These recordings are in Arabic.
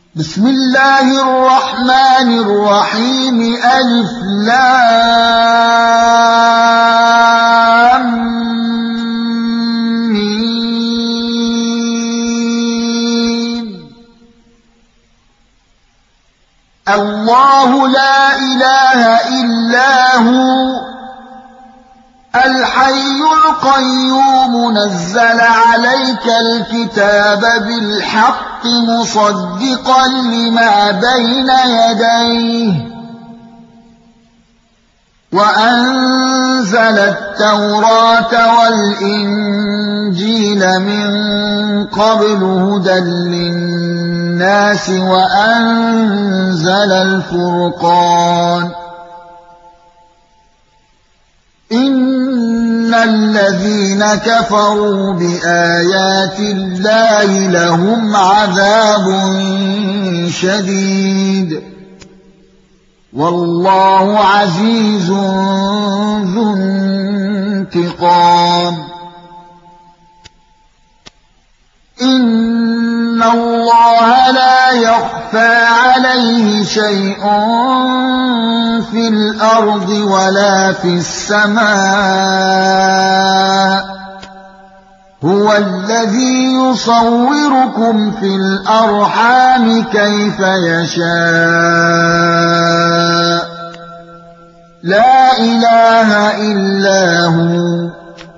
بسم الله الرحمن الرحيم ألف لام ميم. الله لا إله إلا هو الحي القيوم نزل عليك الكتاب بالحق مصدقا لما بين يديه وأنزل التوراة والإنجيل من قبل هدى للناس وأنزل الفرقان إن الذين كفروا بآيات الله لهم عذاب شديد والله عزيز ذو انتقام. إن الله لا يخفى عليه شيء في الأرض ولا في السماء هو الذي يصوركم في الأرحام كيف يشاء لا إله إلا هو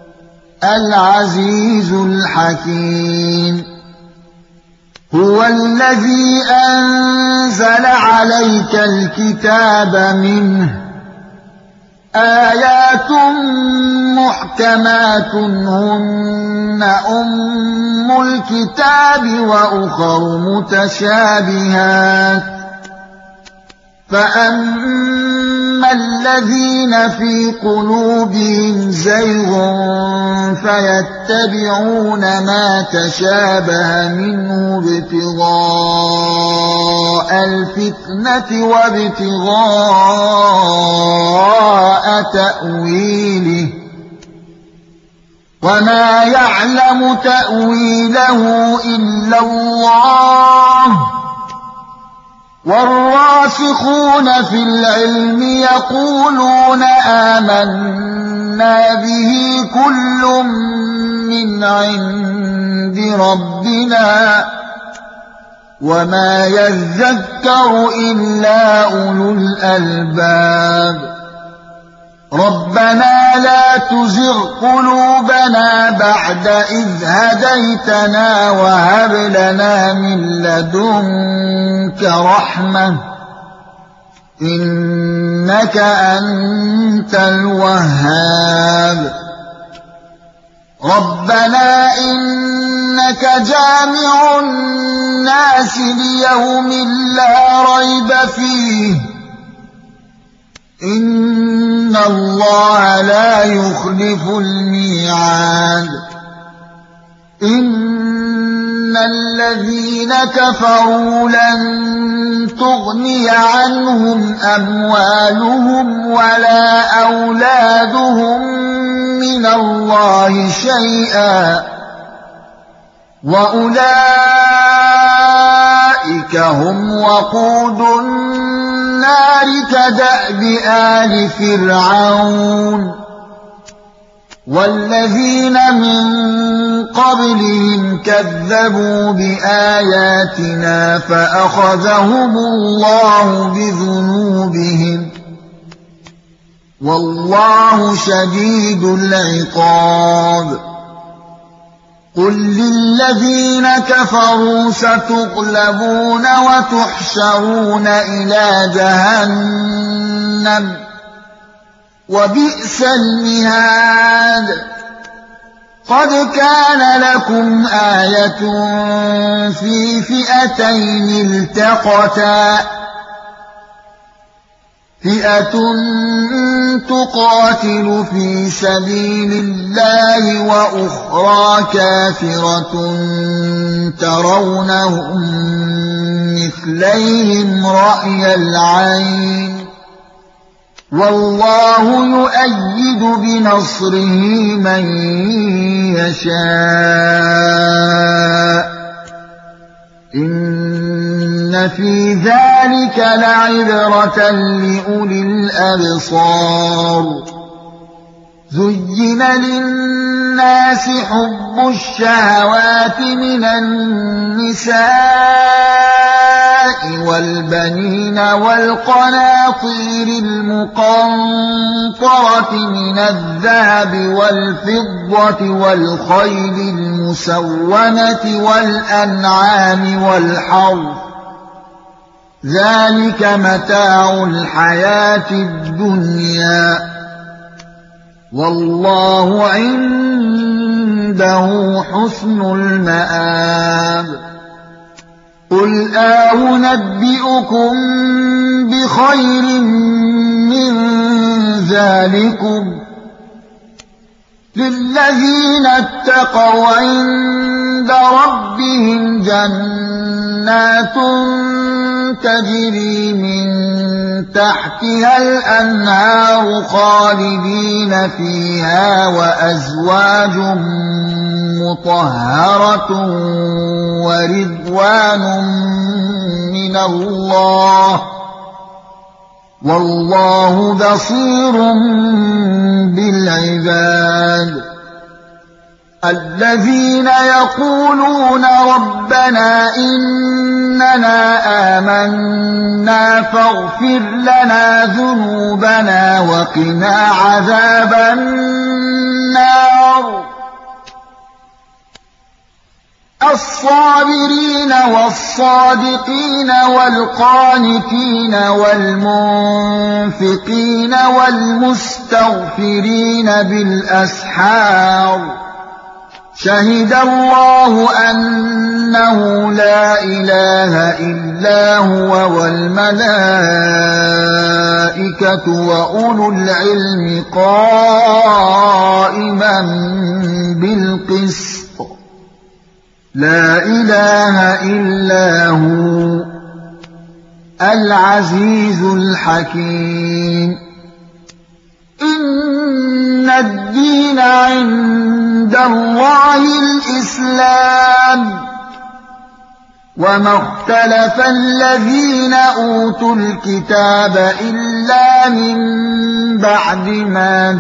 العزيز الحكيم. هو الذي أنزل عليك الكتاب منه آيات محكمات هن أم الكتاب وأخر متشابهات فأما الذين في قلوبهم زيغ فيتبعون ما تشابه منه ابتغاء الفتنة وابتغاء تأويله وما يعلم تأويله إلا الله والراسخون في العلم يقولون آمنا به كل من عند ربنا وما يذكر إلا أولو الألباب. ربنا لا تزغ قلوبنا بعد إذ هديتنا وهب لنا من لدنك رحمة إنك أنت الوهاب. ربنا إنك جامع الناس ليوم لا ريب فيه إن الله لا يخلف الميعاد. إن الذين كفروا لن تغني عنهم أموالهم ولا أولادهم من الله شيئا وأولئك هم وقود النار كدأب آل فرعون والذين من قبلهم كذبوا بآياتنا فأخذهم الله بذنوبهم والله شديد العقاب. قل للذين كفروا ستغلبون وتحشرون إلى جهنم وبئس المهاد. قد كان لكم آية في فئتين التقتا فئة تقاتل في سبيل الله وأخرى كافرة ترونهم مثليهم رأي العين والله يؤيد بنصره من يشاء إن إن في ذلك لعبرة لأولي الأبصار زين للناس حب الشهوات من النساء والبنين والقناطير المقنطرة من الذهب والفضة والخيل المسومة والأنعام والحرث ذلك متاع الحياة الدنيا والله عنده حسن المآب قل أنبئكم بخير من ذلكم للذين اتقوا عند ربهم جنات تجري من تحتها الأنهار خالدين فيها وأزواج مطهرة ورضوان من الله والله بصير بالعباد الذين يقولون ربنا إننا آمنا فاغفر لنا ذنوبنا وقنا عذاب النار الصابرين والصادقين والقانتين والمنفقين والمستغفرين بالأسحار شهد الله أنه لا إله إلا هو والملائكة وأولو العلم قائما بالقسط لا إله إلا هو العزيز الحكيم إن الدين عند الله الإسلام وما اختلف الذين أوتوا الكتاب إلا من بعد ما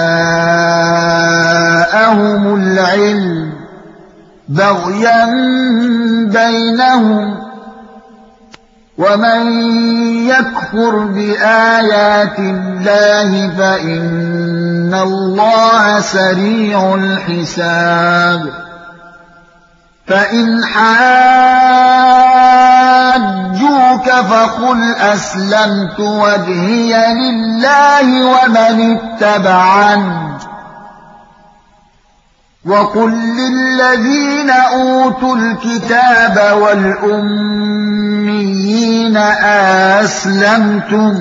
جاءهم العلم بغيا بينهم ومن يكفر بآيات الله فإن الله سريع الحساب فإن حاجوك فقل أسلمت وجهي لله ومن اتبعني وقل للذين أوتوا الكتاب والأميين أسلمتم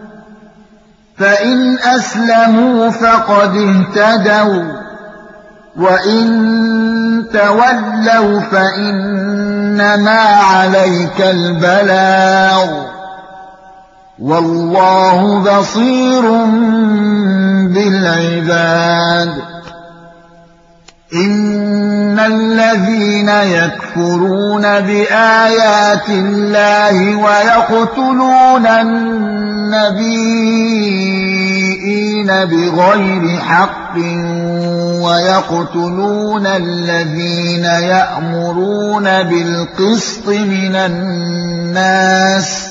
فإن أسلموا فقد اهتدوا وإن تولوا فإنما عليك البلاغ والله بصير بالعباد إن الذين يكفرون بآيات الله ويقتلون النبيين بغير حق ويقتلون الذين يأمرون بالقسط من الناس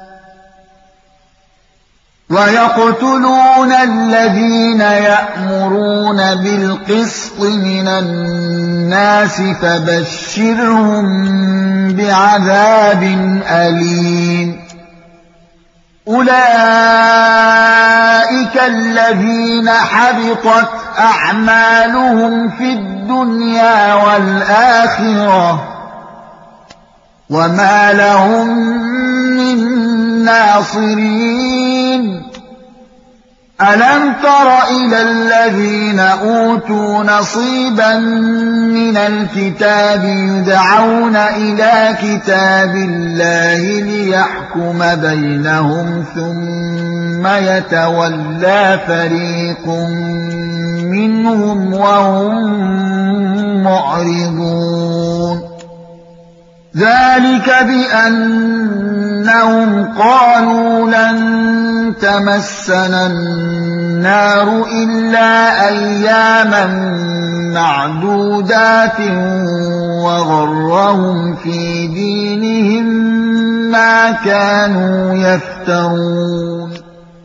ويقتلون الذين يأمرون بالقسط من الناس فبشرهم بعذاب أليم أولئك الذين حبطت أعمالهم في الدنيا والآخرة وما لهم من ناصرين ألم تر إلى الذين أوتوا نصيبا من الكتاب يدعون إلى كتاب الله ليحكم بينهم ثم يتولى فريق منهم وهم معرضون ذلك بأنهم قالوا لن تمسنا النار إلا أياما معدودات وغرهم في دينهم ما كانوا يفترون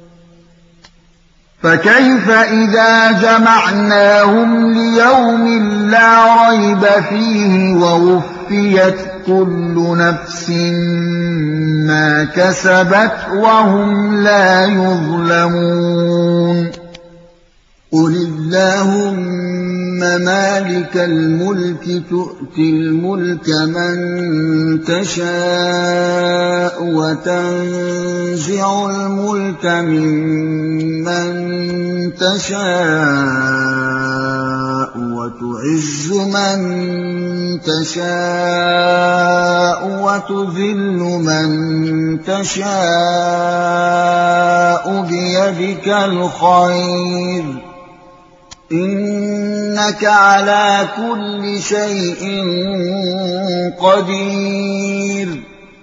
فكيف إذا جمعناهم ليوم لا ريب فيه ووفيت كل نفس ما كسبت وهم لا يظلمون قل اللهم مالك الملك تؤتي الملك من تشاء وتنزع الملك ممن تشاء وتعز من تشاء وتذل من تشاء بيدك الخير إنك على كل شيء قدير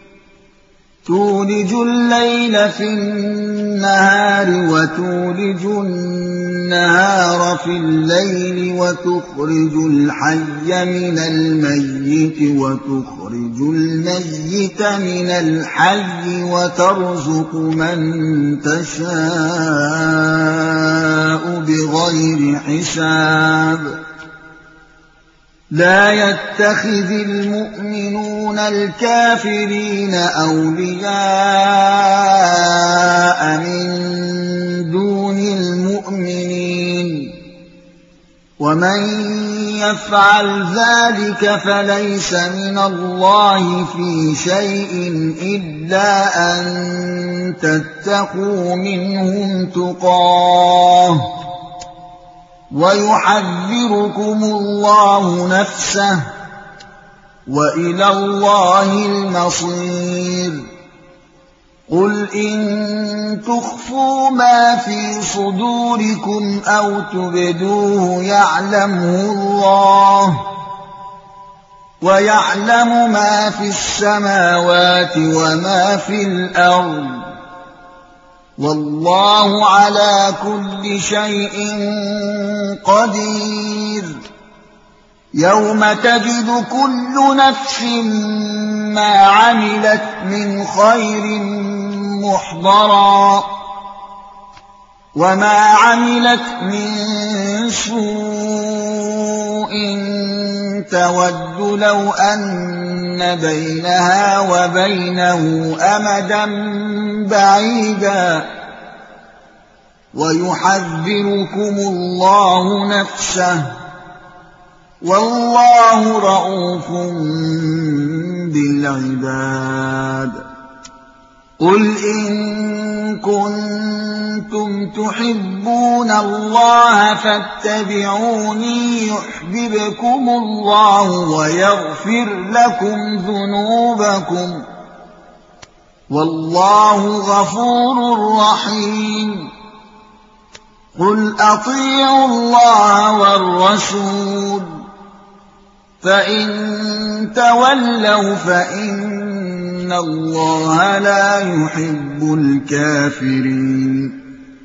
تولج الليل في النهار وتولج النهار في الليل وتخرج الحي من الميت وتخرج الميت من الحي وترزق من تشاء بغير حساب لا يتخذ المؤمنون الكافرين أولياء من دون المؤمنين ومن يفعل ذلك فليس من الله في شيء إلا أن تتقوا منهم تقاه ويحذركم الله نفسه وإلى الله المصير قل إن تخفوا ما في صدوركم أو تبدوه يعلمه الله ويعلم ما في السماوات وما في الأرض والله على كل شيء قدير يوم تجد كل نفس ما عملت من خير محضرا وما عملت من سوء تود لو أن بينها وبينه أمدا بعيدا ويحذركم الله نفسه والله رءوف بالعباد قل إن كنتم تحبون الله فاتبعوني يحببكم الله ويغفر لكم ذنوبكم والله غفور رحيم قل أطيعوا الله والرسول فإن تولوا فإن الله لا يحب الكافرين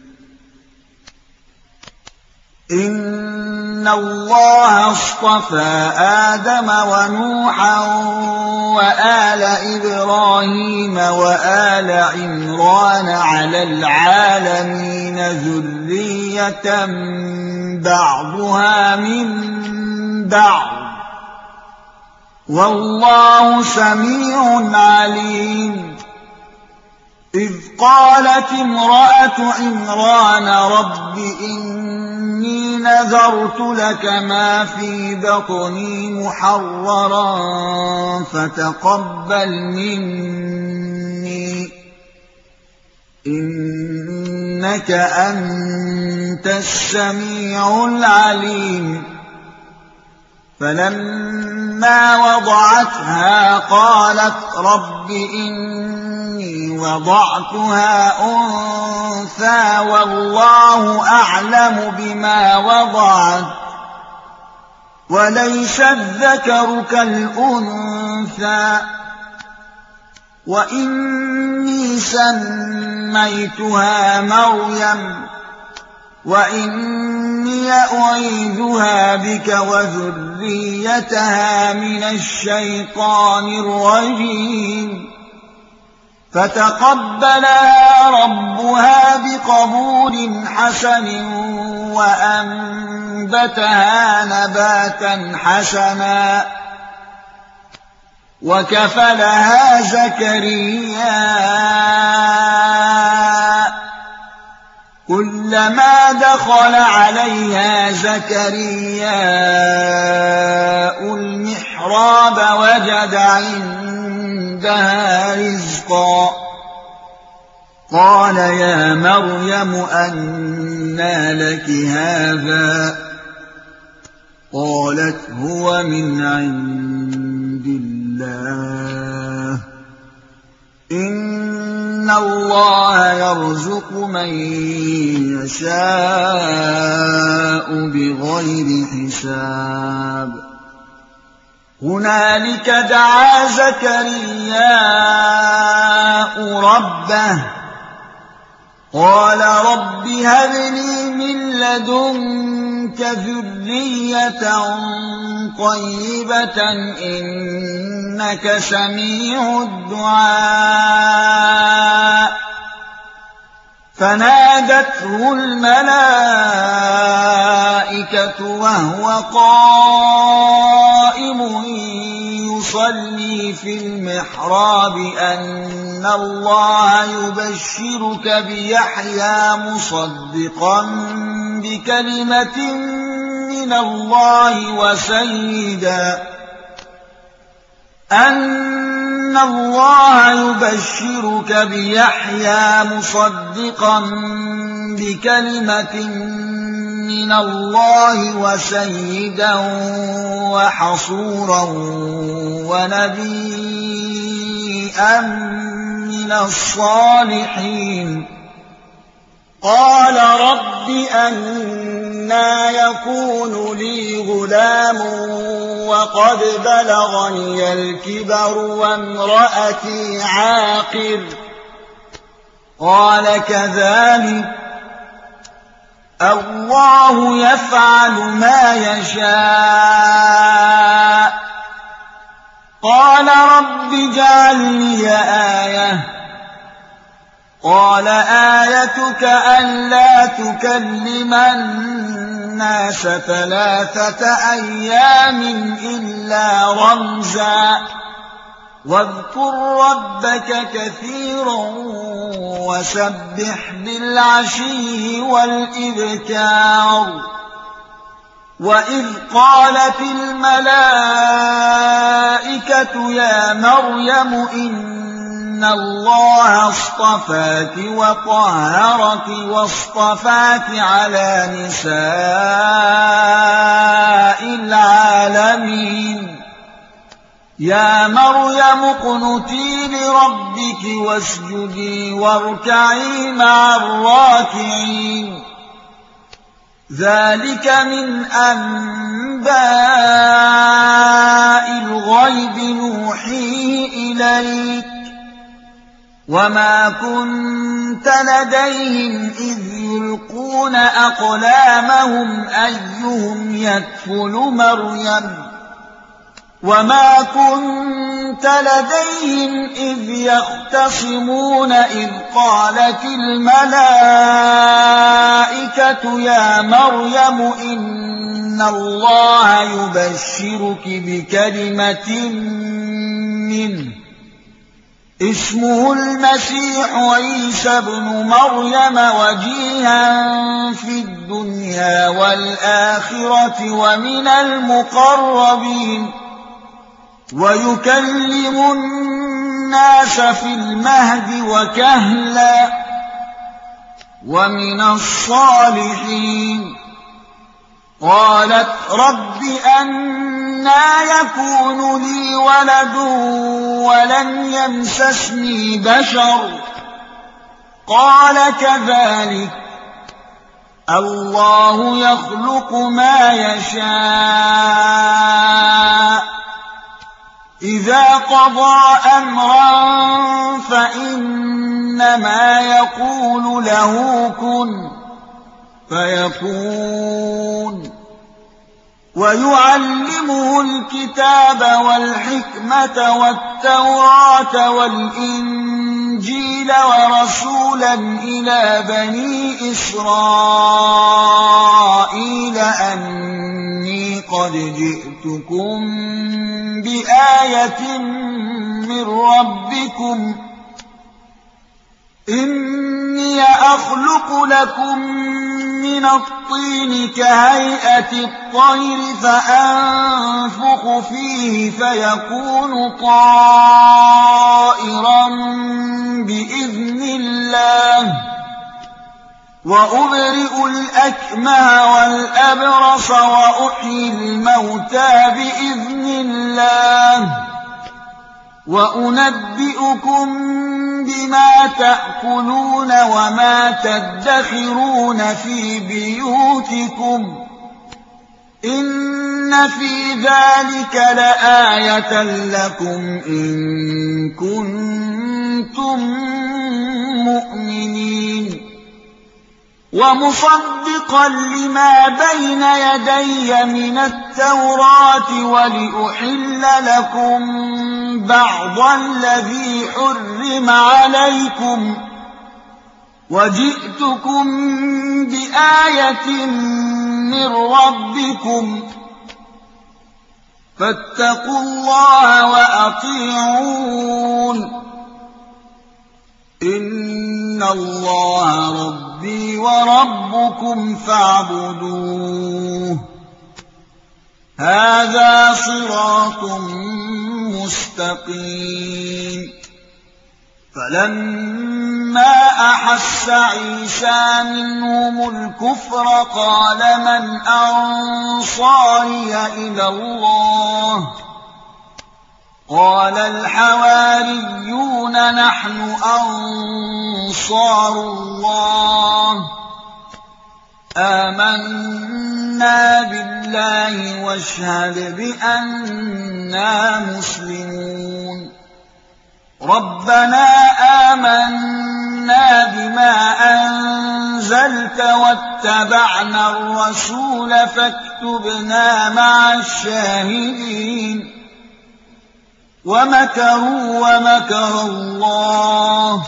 إن الله اصطفى آدم ونوحا وآل إبراهيم وآل عمران على العالمين ذرية بعضها من بعض والله سميع عليم إذ قالت امرأة عمران رب إني نذرت لك ما في بطني محررا فتقبل مني إنك أنت السميع العليم فلما وضعتها قالت رب إني وضعتها أنثى والله أعلم بما وضعت وليس الذكر كالأنثى وإني سميتها مريم وإني أعيذها بك وذريتها من الشيطان الرجيم فتقبلها ربها بقبول حسن وأنبتها نباتا حسنا وكفلها زكريا كلما دخل عليها زكريا المحراب وجد عندها رزقا قال يا مريم أنى لك هذا قالت هو من عند الله إن الله يرزق من يشاء بغير حساب هنالك دعا زكرياء ربه قال رب هب لي من لدنك ذرية طيبة إنك سميع الدعاء فنادته الملائكة وهو قائم يصلي في المحراب أن الله يبشرك بيحيى مصدقا بكلمة من الله وسيدا أن الله يبشرك بيحيى مصدقا بكلمة من الله وسيدا وحصورا ونبيا من الصالحين قال رب أنى يكون لي غلام وقد بلغني الكبر وامرأتي عاقر قال كذلك الله يفعل ما يشاء قال رب اجعل لي آية قال آيتك ألا تكلم الناس 3 أيام إلا رمزا واذكر ربك كثيرا وسبح بالعشي والإبكار وإذ قالت الملائكة يا مريم إن الله اصطفاك وطهرك واصطفاك على نساء العالمين يا مريم اقنتي لربك واسجدي واركعي مع الراكعين ذلك من أنباء الغيب نوحيه إليك وما كنت لديهم إذ يلقون أقلامهم أيهم يكفل مريم وما كنت لديهم إذ يختصمون إذ قالت الملائكة يا مريم إن الله يبشرك بكلمة منه اسمه المسيح عيسى بن مريم وجيها في الدنيا والآخرة ومن المقربين ويكلم الناس في المهد وكهلا ومن الصالحين قالت رب أنى يكون لي ولد ولم يمسسني بشر قال كذلك الله يخلق ما يشاء إذا قضى أمرا فإنما يقول له كن فيكون ويعلمه الكتاب والحكمة والتوراة والإنجيل ورسولا إلى بني إسرائيل أني قد جئتكم بآية من ربكم إني أخلق لكم من الطين كهيئة الطير فأنفخ فيه فيكون طائرا بإذن الله وأبرئ الأكمه والأبرص وأحيي الموتى بإذن الله وأنبئكم بما تأكلون وما تدخرون في بيوتكم إن في ذلك لآية لكم إن كنتم مؤمنين ومصدقا لما بين يدي من التوراة ولأحل لكم بعض الذي حرم عليكم وجئتكم بآية من ربكم فاتقوا الله وأطيعون إن الله ربي وربكم فاعبدوه هذا صراط مستقيم فلما أحس عيسى منهم الكفر قال من أنصاري إلى الله قال الحواريون نحن أنصار الله آمنا بالله واشهد بأننا مسلمون ربنا آمنا بما أنزلت واتبعنا الرسول فاكتبنا مع الشاهدين ومكروا ومكر الله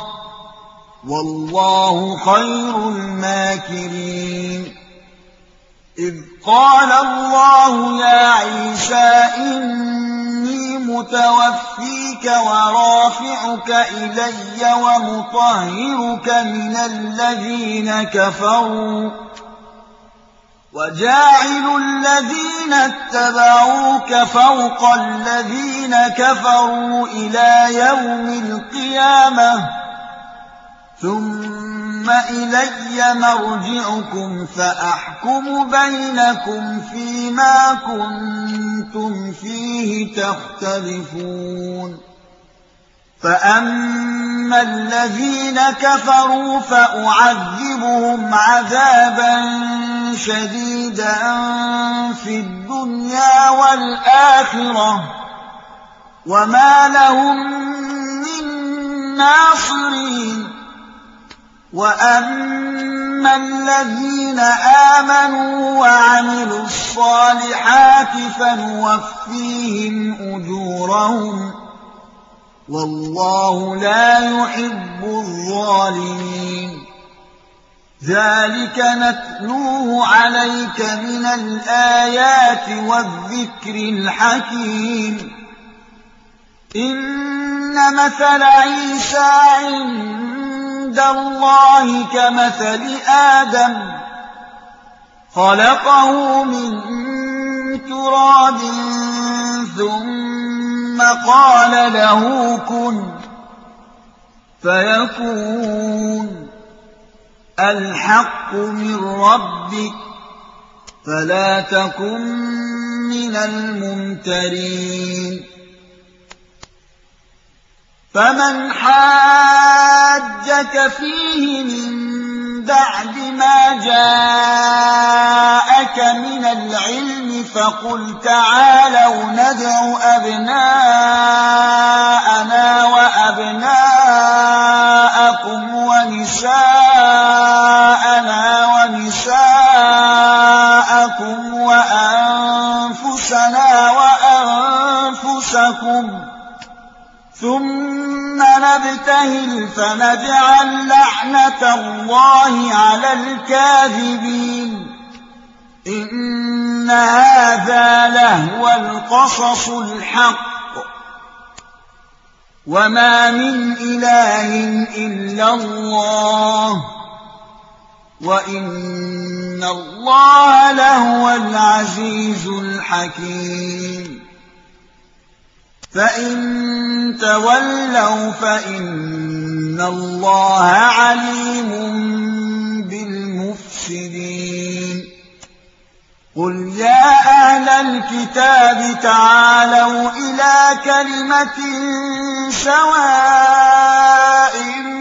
والله خير الماكرين إذ قال الله يا عيسى إني متوفيك ورافعك إلي ومطهرك من الذين كفروا وجاعل الذين اتبعوك فوق الذين كفروا إلى يوم القيامة ثم إلي مرجعكم فأحكم بينكم فيما كنتم فيه تختلفون فأما الذين كفروا فأعذبهم عذابا شديدا في الدنيا والآخرة وما لهم من ناصرين وأما الذين آمنوا وعملوا الصالحات فنوفيهم أجورهم والله لا يحب الظالمين ذلك نتلوه عليك من الآيات والذكر الحكيم إن مثل عيسى عند الله كمثل آدم خلقه من تراب ثم قال له كن فيكون الحق من ربك فلا تكن من الممترين فمن حاجك فيه من بعد ما جاءك من العلم فقل تعالوا ندع أبناءنا وأبناءكم ونساءنا ونساءكم وأنفسنا وأنفسكم ثم نبتهل فنجعل لعنة الله على الكاذبين إن هذا لهو القصص الحق وما من إله إلا الله وإن الله لهو العزيز الحكيم فإن تولوا فإن الله عليم بالمفسدين قل يا أهل الكتاب تعالوا إلى كلمة سواء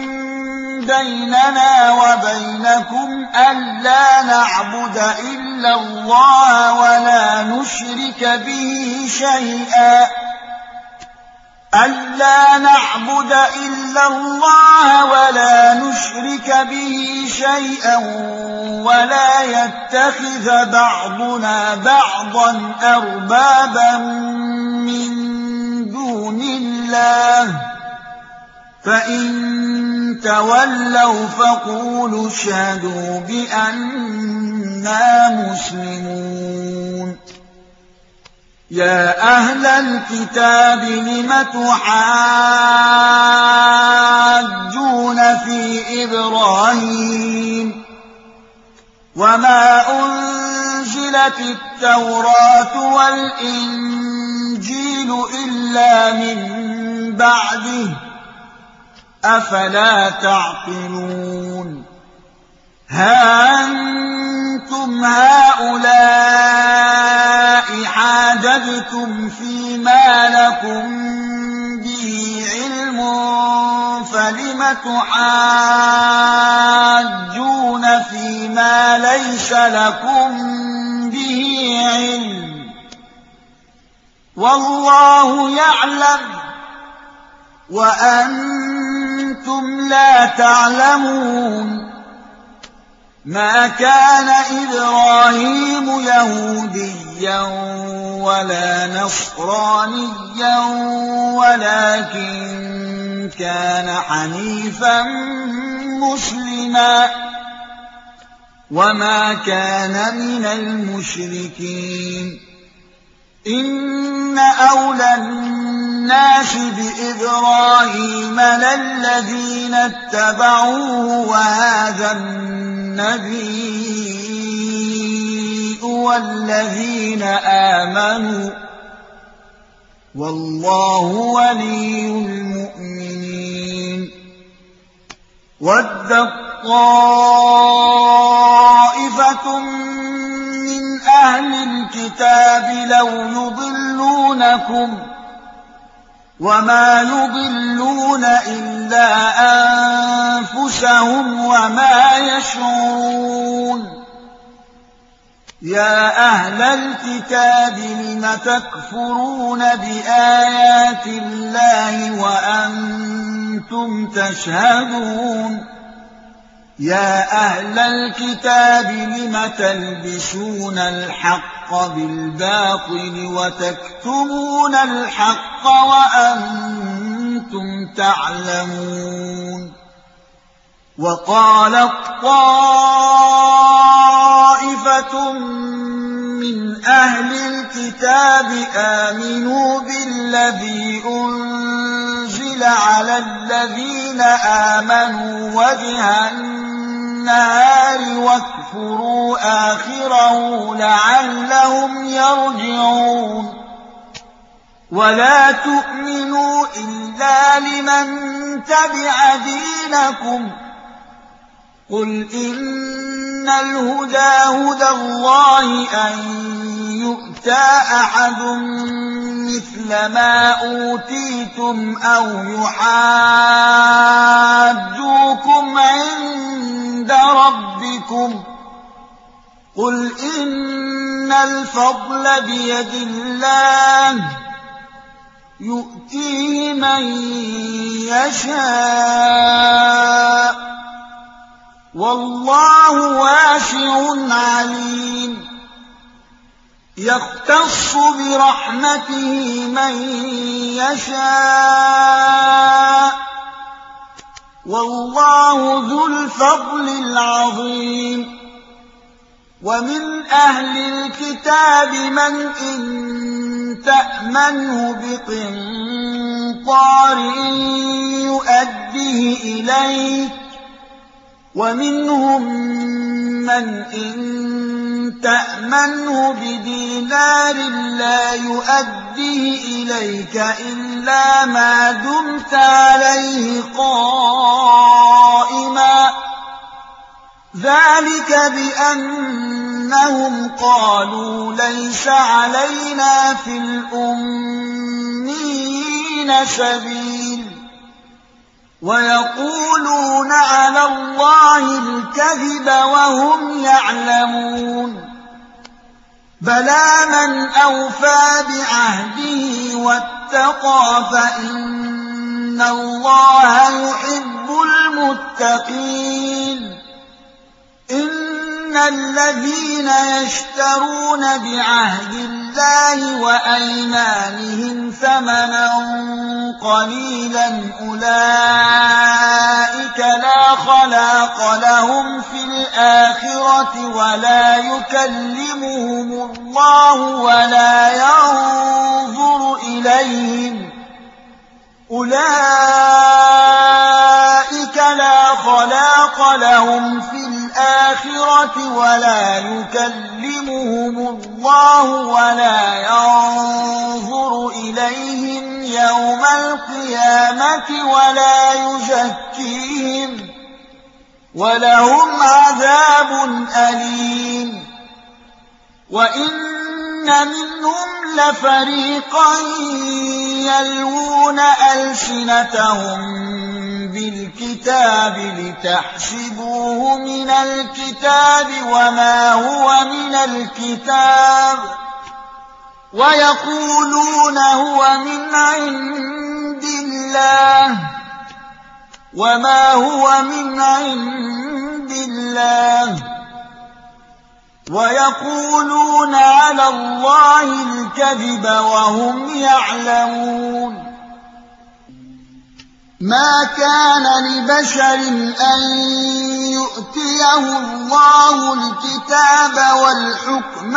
بيننا وبينكم ألا نعبد إلا الله ولا نشرك به شيئا ولا يتخذ بعضنا بعضا أربابا من دون الله فإن تولوا فقولوا اشهدوا بأننا مسلمون يا أهل الكتاب لم تحاجون في إبراهيم وما أنزلت التوراة والإنجيل إلا من بعده أفلا تعقلون ها أنتم هؤلاء حاججتم فيما لكم به علم فلم تحاجون فيما ليس لكم به علم والله يعلم وأنتم لا تعلمون ما كان إبراهيم يهوديا ولا نصرانيا ولكن كان حنيفا مسلما وما كان من المشركين إن أولى الناس بإبراهيم للذين اتبعوه وهذا النبي والذين آمنوا والله ولي المؤمنين ودت طائفة من أهل الكتاب لو يضلونكم وما يضلون إلا أنفسهم وما يشعرون يا أهل الكتاب لم تكفرون بآيات الله وأنتم تشهدون يا أهل الكتاب لم تلبسون الحق بالباطل وتكتمون الحق وأنتم تعلمون وقالت طائفة من أهل الكتاب آمنوا بالذي أنزل على الذين آمنوا وجه النهار واكفروا آخره لعلهم يرجعون ولا تؤمنوا إلا لمن تبع دينكم قل إن الهدى هدى الله أن يؤتى أحد مثل ما أوتيتم أو يحاجوكم عند ربكم قل إن الفضل بيد الله يؤتيه من يشاء والله واسع عليم يختص برحمته من يشاء والله ذو الفضل العظيم ومن أهل الكتاب من إن تأمنه بقنطار يؤديه إليك ومنهم من إن تأمنه بدينار لا يؤديه إليك إلا ما دمت عليه قائما ذلك بأنهم قالوا ليس علينا في الأميين سبيل ويقولون على الله الكذب وهم يعلمون بلى من أوفى بعهده واتقى فإن الله يحب المتقين إن الذين يشترون بعهد الله وأيمانهم ثمنا قليلا أولئك لا خلاق لهم في الآخرة ولا يكلمهم الله ولا ينظر إليهم أولئك لا خلاق لهم في الآخرة ولا يكلمهم الله ولا ينظر إليهم يوم القيامة ولا يزكيهم ولهم عذاب أليم وإن منهم لفريقا يلوون ألسنتهم بالكتاب لتحسبوه من الكتاب وما هو من الكتاب ويقولون هو من عند الله وما هو من عند الله ويقولون على الله الكذب وهم يعلمون ما كان لبشر أن يؤتيه الله الكتاب والحكم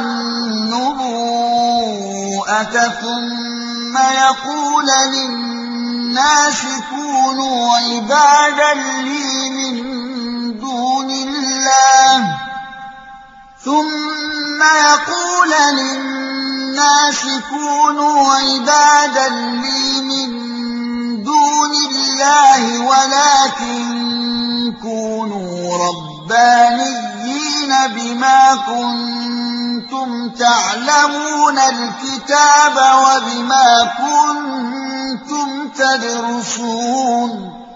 والنبوءة ثم يقول للناس كونوا عبادا لي من دون الله ثم يقول للناس كونوا عبادا لي من دون الله ولكن كونوا ربانيين بما كنتم تعلمون الكتاب وبما كنتم تدرسون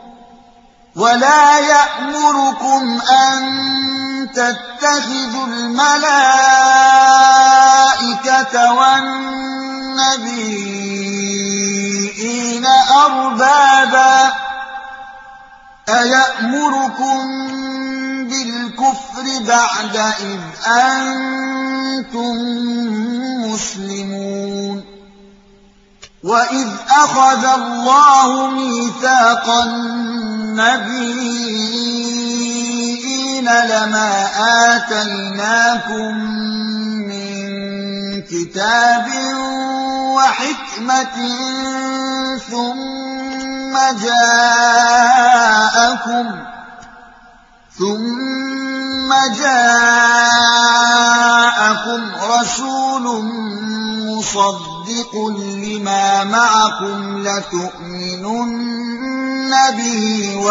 ولا يأمركم أن تتخذوا الملائكة والنبيين أربابا أيأمركم بالكفر بعد إذ أنتم مسلمون وإذ أخذ الله ميثاق النبيين لما آتيناكم من كتاب وحكمة ثم جاءكم رسول مصدق لما معكم لتؤمنن به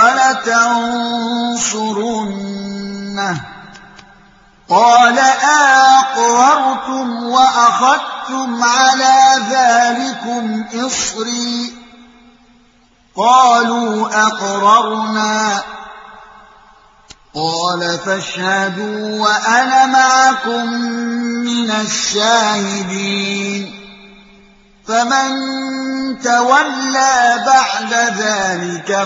ولتنصرنه قال أأقررتم وأخذتم على ذلكم إصري قالوا أقررنا قال فاشهدوا وأنا معكم من الشاهدين فمن تولى بعد ذلك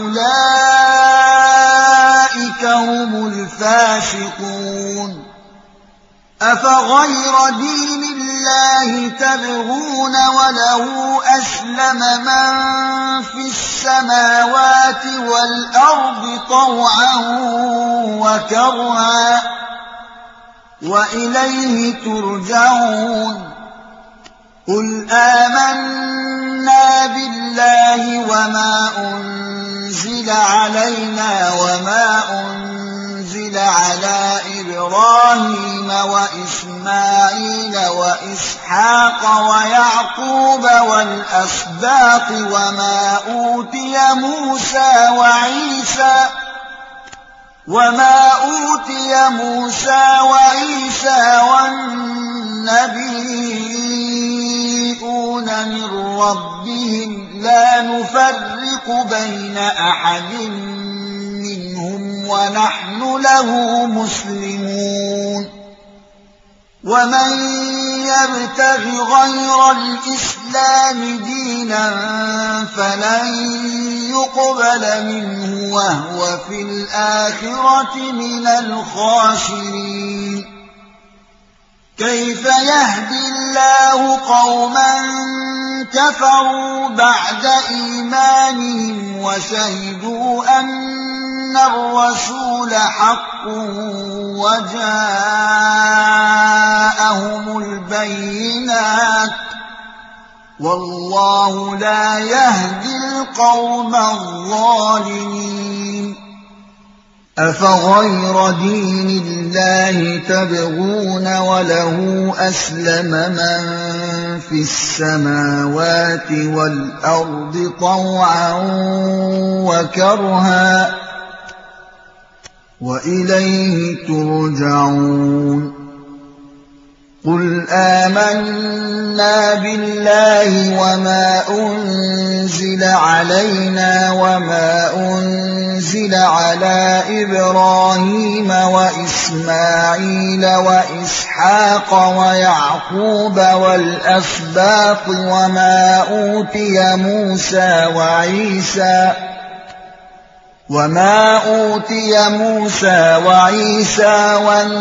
فأولئك هم الفاسقون أفغير دين الله تبغون وله أسلم من في السماوات والأرض طوعا وكرها وإليه ترجعون قل آمنا بالله وما أنزل علينا وما أنزل على إبراهيم وإسماعيل وإسحاق ويعقوب والأسباط وما أوتي موسى وعيسى والنبيون من ربهم لا نفرق بين أحد منهم ونحن له مسلمون ومن يبتغ غير الإسلام دينا فلن يقبل منه وهو في الآخرة من الخاسرين كيف يهدي الله قوما كفروا بعد إيمانهم وشهدوا أن الرسول حق وجاءهم البينات والله لا يهدي القوم الظالمين أفغير دين الله تبغون وله أسلم من في السماوات والأرض طوعا وكرها وإليه ترجعون قل آمنا بالله وما أنزل علينا وما أنزل على إبراهيم وإسماعيل وإسحاق ويعقوب والأسباط وما أوتي موسى وعيسى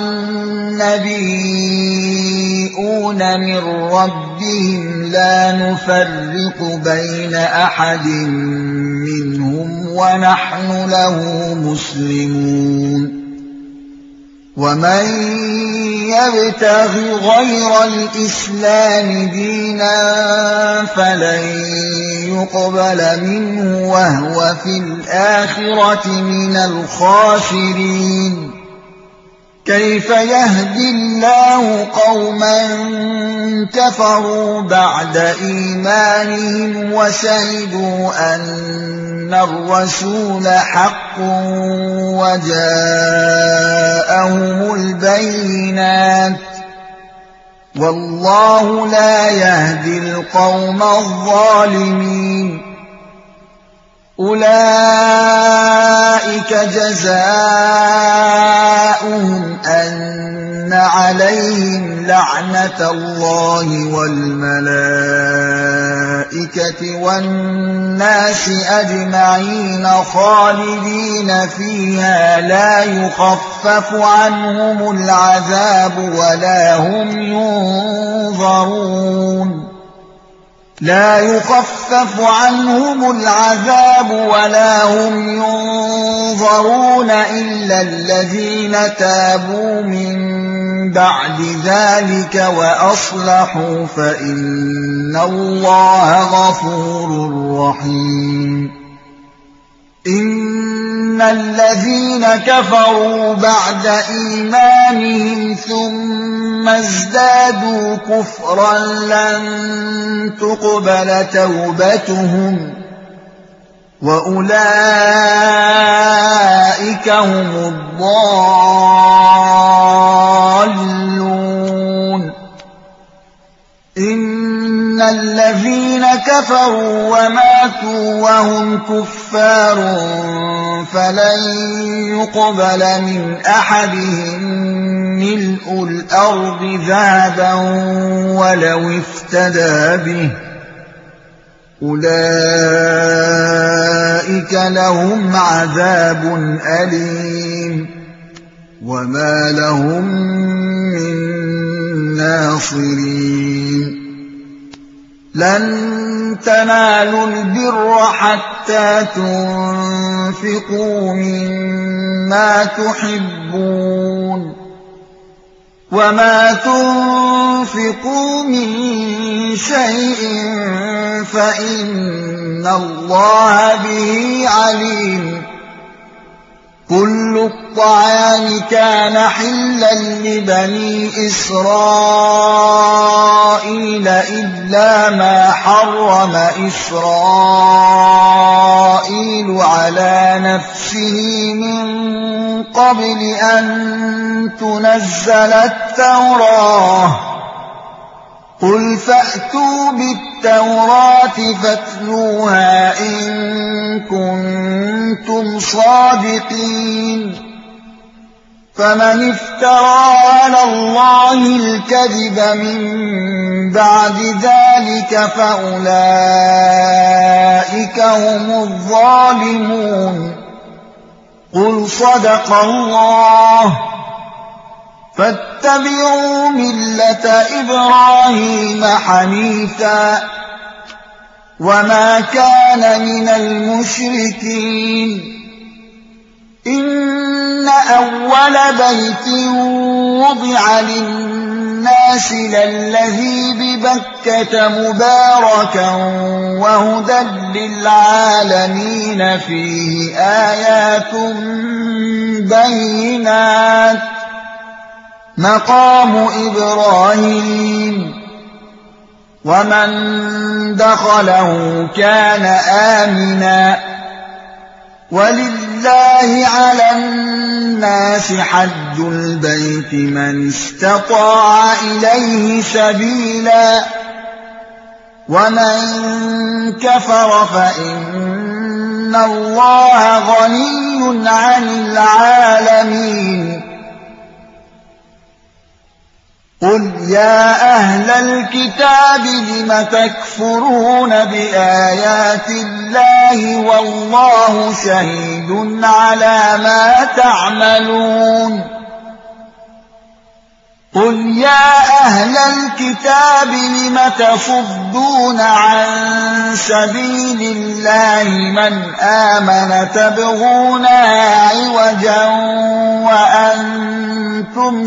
والنبيون من ربهم لا نفرق بين أحد منهم ونحن له مسلمون ومن يبتغ غير الإسلام دينا فلن يقبل منه وهو في الآخرة من الخاسرين كيف يهدي الله قوما كفروا بعد إيمانهم وشهدوا أن الرسول حق وجاءهم البينات والله لا يهدي القوم الظالمين أولئك جزاؤهم أن عليهم لعنة الله والملائكة والناس أجمعين خالدين فيها لا يخفف عنهم العذاب ولا هم ينظرون إلا الذين تابوا من بعد ذلك وأصلحوا فإن الله غفور رحيم إن الذين كفروا بعد إيمانهم ثم ازدادوا كفرا لن تقبل توبتهم وأولئك هم الضالون إن الذين كفروا وماتوا وهم كفار فلن يقبل من أحدهم ملء الأرض ذهبا ولو افتدى به أولئك لهم عذاب أليم وما لهم من ناصرين لن تنالوا البر حتى تنفقوا مما تحبون وما تنفقوا من شيء فإن الله به عليم كل الطعام كان حلا لبني إسرائيل إلا ما حرم إسرائيل على نفسه من قبل أن تنزل التوراة قل فأتوا بالتوراة فاتلوها إن كنتم صادقين فمن افترى على الله الكذب من بعد ذلك فأولئك هم الظالمون قل صدق الله فاتبعوا ملة إبراهيم حنيفا وما كان من المشركين إن أول بيت وضع للناس للذي ببكة مباركا وهدى للعالمين فيه آيات بينات مقام إبراهيم ومن دخله كان آمنا ولله على الناس حج البيت من استطاع إليه سبيلا ومن كفر فإن الله غني عن العالمين قل يا أهل الكتاب لم تكفرون بآيات الله والله شهيد على ما تعملون قل يا أهل الكتاب لم تصدون عن سبيل الله من آمن تبغونها عوجا وأنتم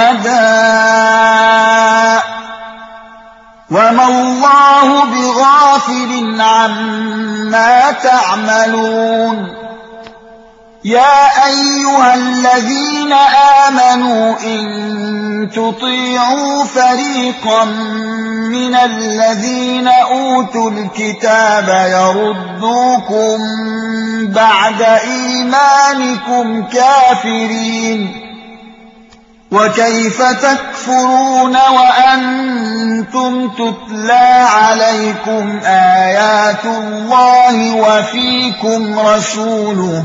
شهداء وما الله بغافل عما تعملون يا أيها الذين آمنوا إن تطيعوا فريقا من الذين أوتوا الكتاب يردوكم بعد إيمانكم كافرين وكيف تكفرون وأنتم تتلى عليكم آيات الله وفيكم رسوله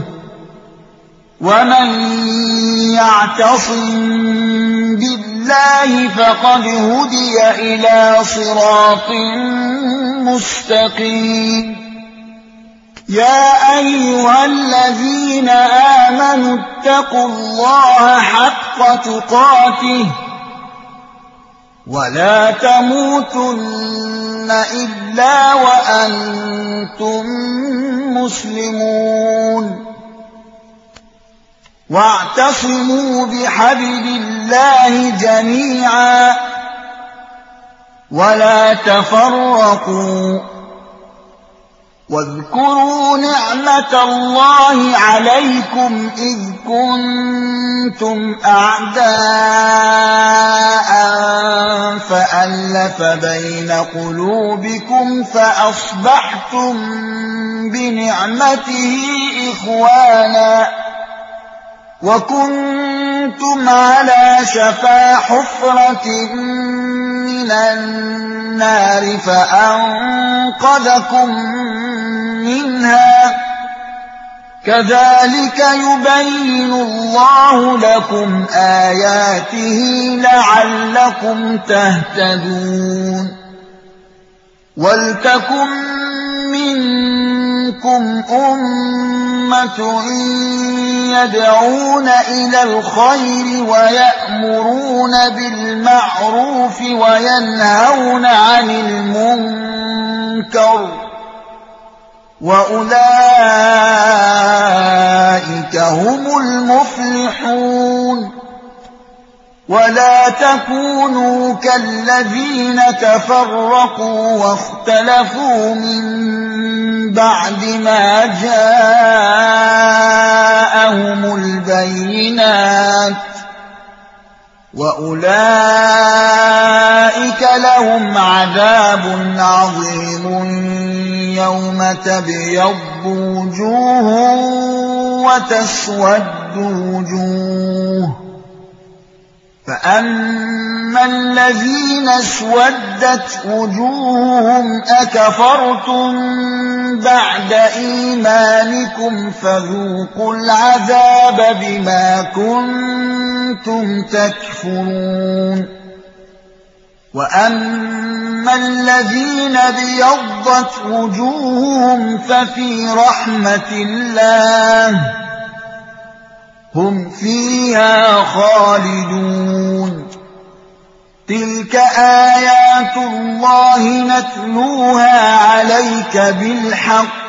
ومن يعتصم بالله فقد هدي إلى صراط مستقيم يا أيها الذين آمنوا اتقوا الله حق تقاته ولا تموتن إلا وأنتم مسلمون واعتصموا بحبل الله جميعا ولا تفرقوا واذكروا نعمة الله عليكم إذ كنتم أعداء فألف بين قلوبكم فأصبحتم بنعمته إخوانا وكنتم على شفا حفرة من النار فأنقذكم منها كذلك يبين الله لكم آياته لعلكم تهتدون ولتكن منكم أمة يدعون إلى الخير ويأمرون بالمعروف وينهون عن المنكر وأولئك هم المفلحون ولا تكونوا كالذين تفرقوا واختلفوا من بعد ما جاءهم البينات وأولئك لهم عذاب عظيم يوم تبيض وجوه وتسود وجوه فأما الذين اسودت وجوههم أكفرتم بعد إيمانكم فذوقوا العذاب بما كنتم تكفرون وأما الذين ابيضت وجوههم ففي رحمة الله هم فيها خالدون تلك آيات الله نتلوها عليك بالحق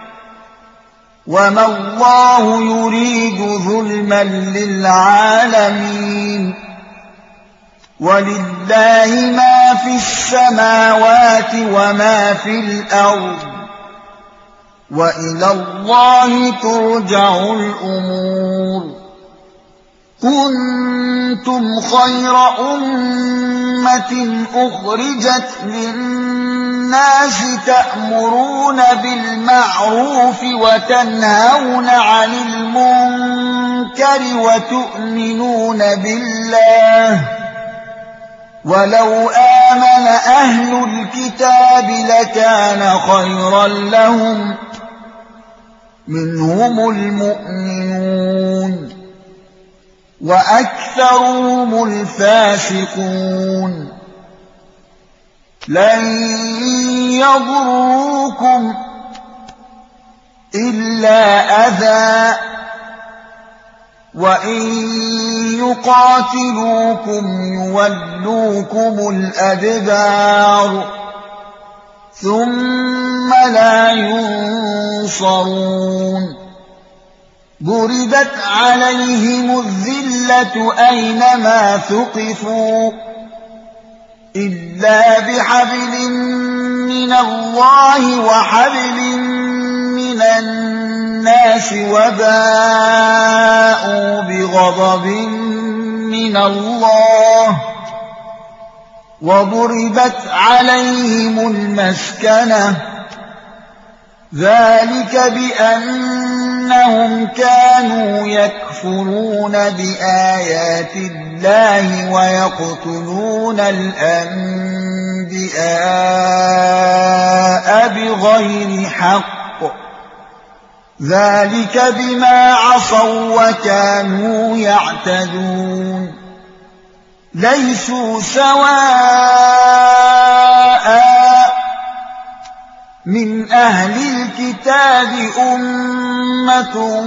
وما الله يريد ظلما للعالمين ولله ما في السماوات وما في الأرض وإلى الله ترجع الأمور كنتم خير أمة أخرجت للناس تأمرون بالمعروف وتنهون عن المنكر وتؤمنون بالله ولو آمن أهل الكتاب لكان خيرا لهم منهم المؤمنون وأكثرهم الفاسقون لن يضروكم إلا أذى وإن يقاتلوكم يولوكم الأدبار ثم لا ينصرون ضربت عليهم الذلة أينما ثقفوا إلا بحبل من الله وحبل من الناس وباءوا بغضب من الله وضربت عليهم المسكنة ذلك بأنهم كانوا يكفرون بآيات الله ويقتلون الأنبياء بغير حق ذلك بما عصوا وكانوا يعتدون ليسوا سواء من أهل الكتاب أمة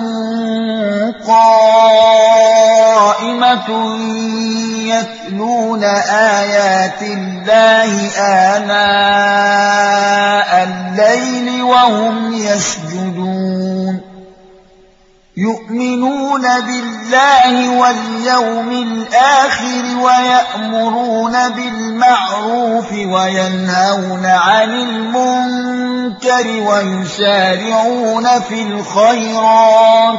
قائمة يتلون آيات الله آناء الليل وهم يسجدون يؤمنون بالله واليوم الآخر ويأمرون بالمعروف وينهون عن المنكر ويسارعون في الخيرات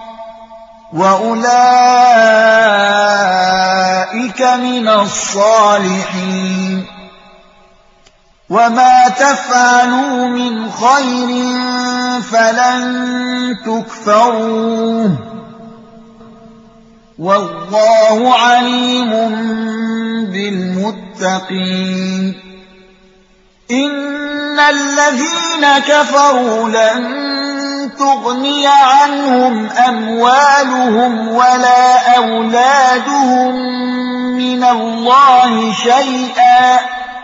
وأولئك من الصالحين وما تفعلوا من خير فلن تكفروه والله عليم بالمتقين إن الذين كفروا لن تغني عنهم أموالهم ولا أولادهم من الله شيئا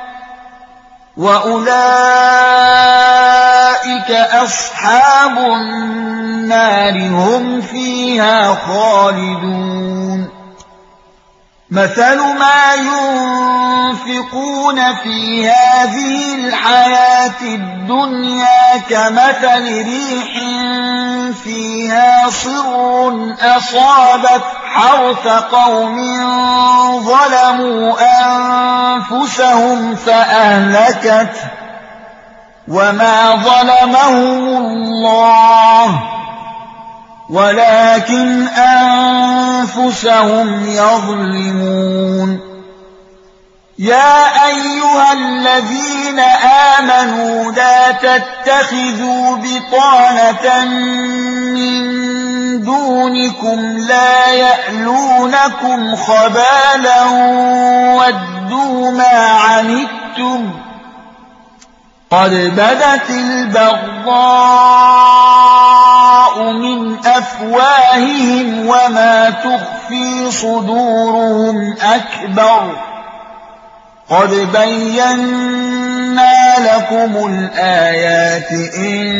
وأولئك أصحاب النار هم فيها خالدون مثل ما ينفقون في هذه الحياة الدنيا كمثل ريح فيها صر أصابت حرث قوم ظلموا أنفسهم فأهلكته وما ظلمهم الله ولكن أنفسهم يظلمون يا أيها الذين آمنوا لا تتخذوا بطانة من دونكم لا يألونكم خبالا ودوا ما عنتم قد بدت البغضاء من أفواههم وما تخفي صدورهم أكبر قد بينا لكم الآيات إن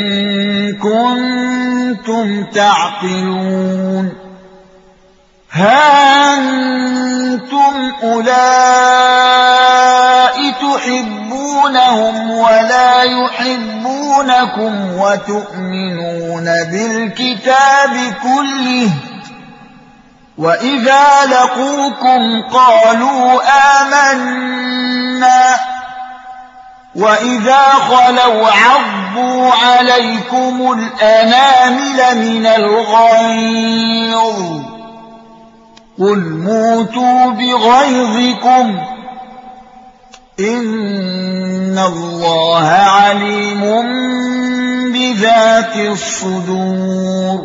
كنتم تعقلون ها أنتم أولئك تحبونهم ولا يحبونكم وتؤمنون بالكتاب كله وإذا لقوكم قالوا آمنا وإذا خلوا عضوا عليكم الأنامل من الغيظ قل موتوا بغيظكم إن الله عليم بذات الصدور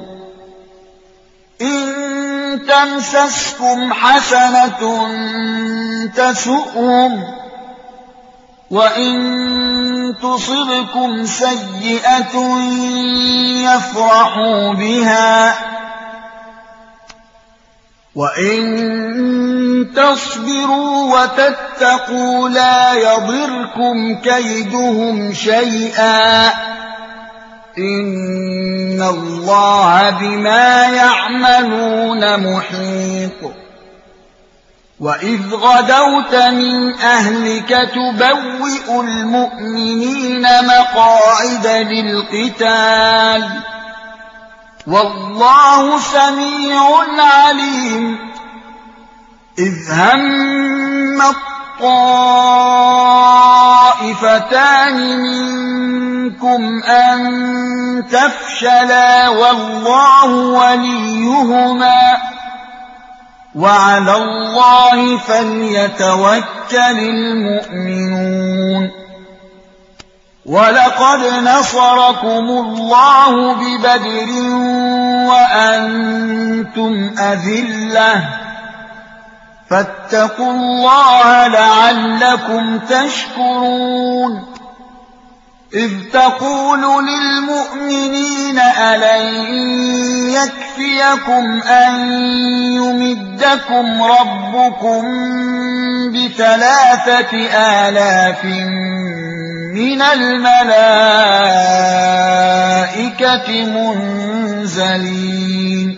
إن تمسسكم حسنة تسؤهم وإن تصبكم سيئة يفرحوا بها وإن تصبروا وتتقوا لا يضركم كيدهم شيئا إن الله بما يعملون محيط وإذ غدوت من أهلك تبوئ المؤمنين مقاعد للقتال والله سميع عليم إذ هم الطائفتان منكم أن تفشلا والله وليهما وعلى الله فليتوكل المؤمنون ولقد نصركم الله ببدر وأنتم أذلة فاتقوا الله لعلكم تشكرون إذ تقول للمؤمنين ألن يكفيكم أن يمدكم ربكم ب3,000 من الملائكة منزلين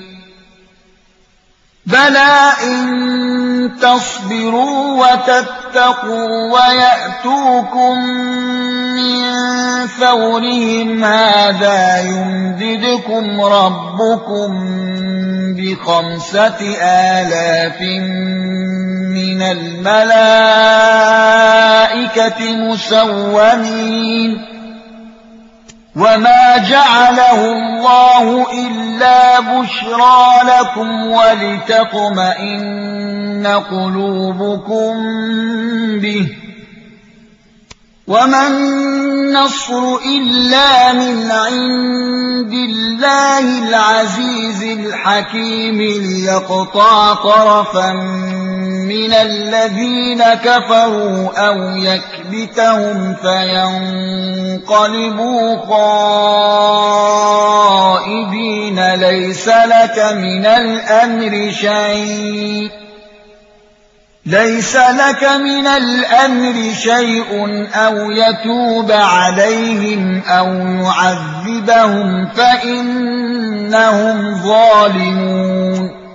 بلى إن تصبروا وتتقوا ويأتوكم من فورهم هذا يمددكم ربكم ب5,000 من الملائكة مسومين وما جعله الله إلا بشرى لكم ولتطمئن قلوبكم به وما النصر إلا من عند الله العزيز الحكيم ليقطع طرفا من الذين كفروا أو يكبتهم فينقلبوا خائبين ليس لك من الأمر شيء أو يتوب عليهم أو يعذبهم فإنهم ظالمون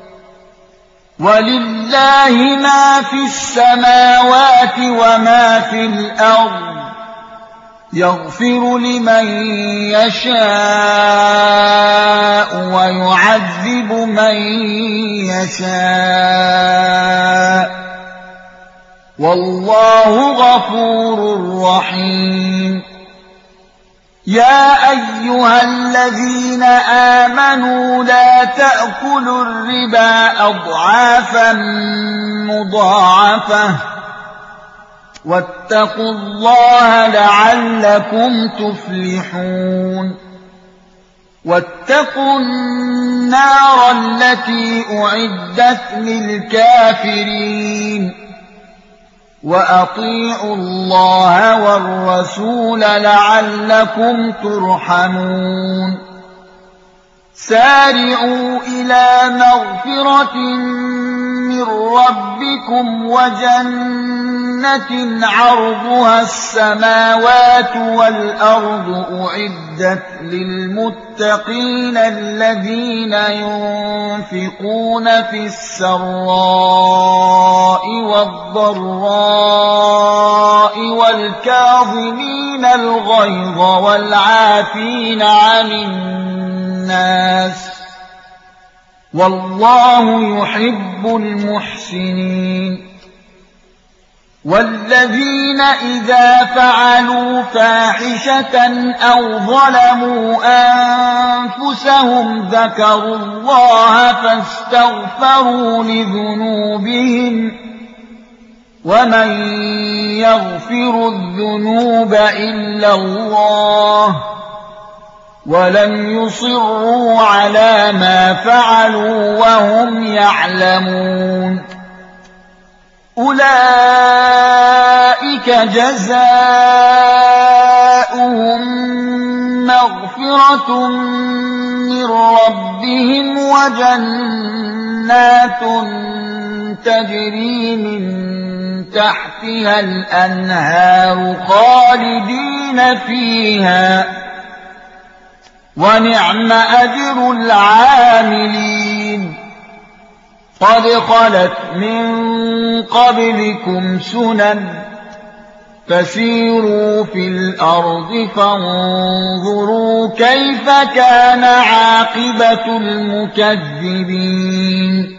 ولله ما في السماوات وما في الأرض يغفر لمن يشاء ويعذب من يشاء والله غفور رحيم يا أيها الذين آمنوا لا تأكلوا الربا أضعافا مضاعفة واتقوا الله لعلكم تفلحون واتقوا النار التي أعدت للكافرين وأطيعوا الله والرسول لعلكم ترحمون سارعوا إلى مغفرة من ربكم وجنة عرضها السماوات والأرض أعدت للمتقين الذين ينفقون في السراء والضراء والكاظمين الغيظ والعافين عن الناس والله يحب المحسنين والذين إذا فعلوا فاحشة أو ظلموا أنفسهم ذكروا الله فاستغفروا لذنوبهم ومن يغفر الذنوب إلا الله ولم يصروا على ما فعلوا وهم يعلمون أولئك جزاؤهم مغفرة من ربهم وجنات تجري من تحتها الأنهار خالدين فيها ونعم أجر العاملين قد خلت من قبلكم سنن فسيروا في الأرض فانظروا كيف كان عاقبة المكذبين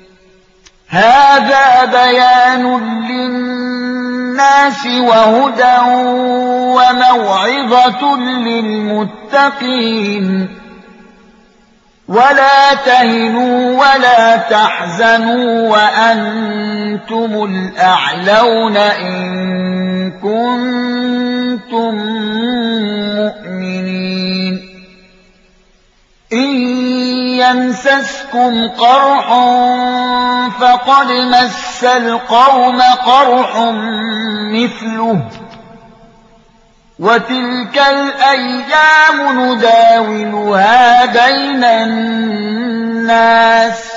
هذا بيان للناس وهدى وموعظة للمتقين ولا تهنوا ولا تحزنوا وأنتم الأعلون إن كنتم مؤمنين إن يمسسكم قرح فقد مس القوم قرح مثله وتلك الأيام نداولها بين الناس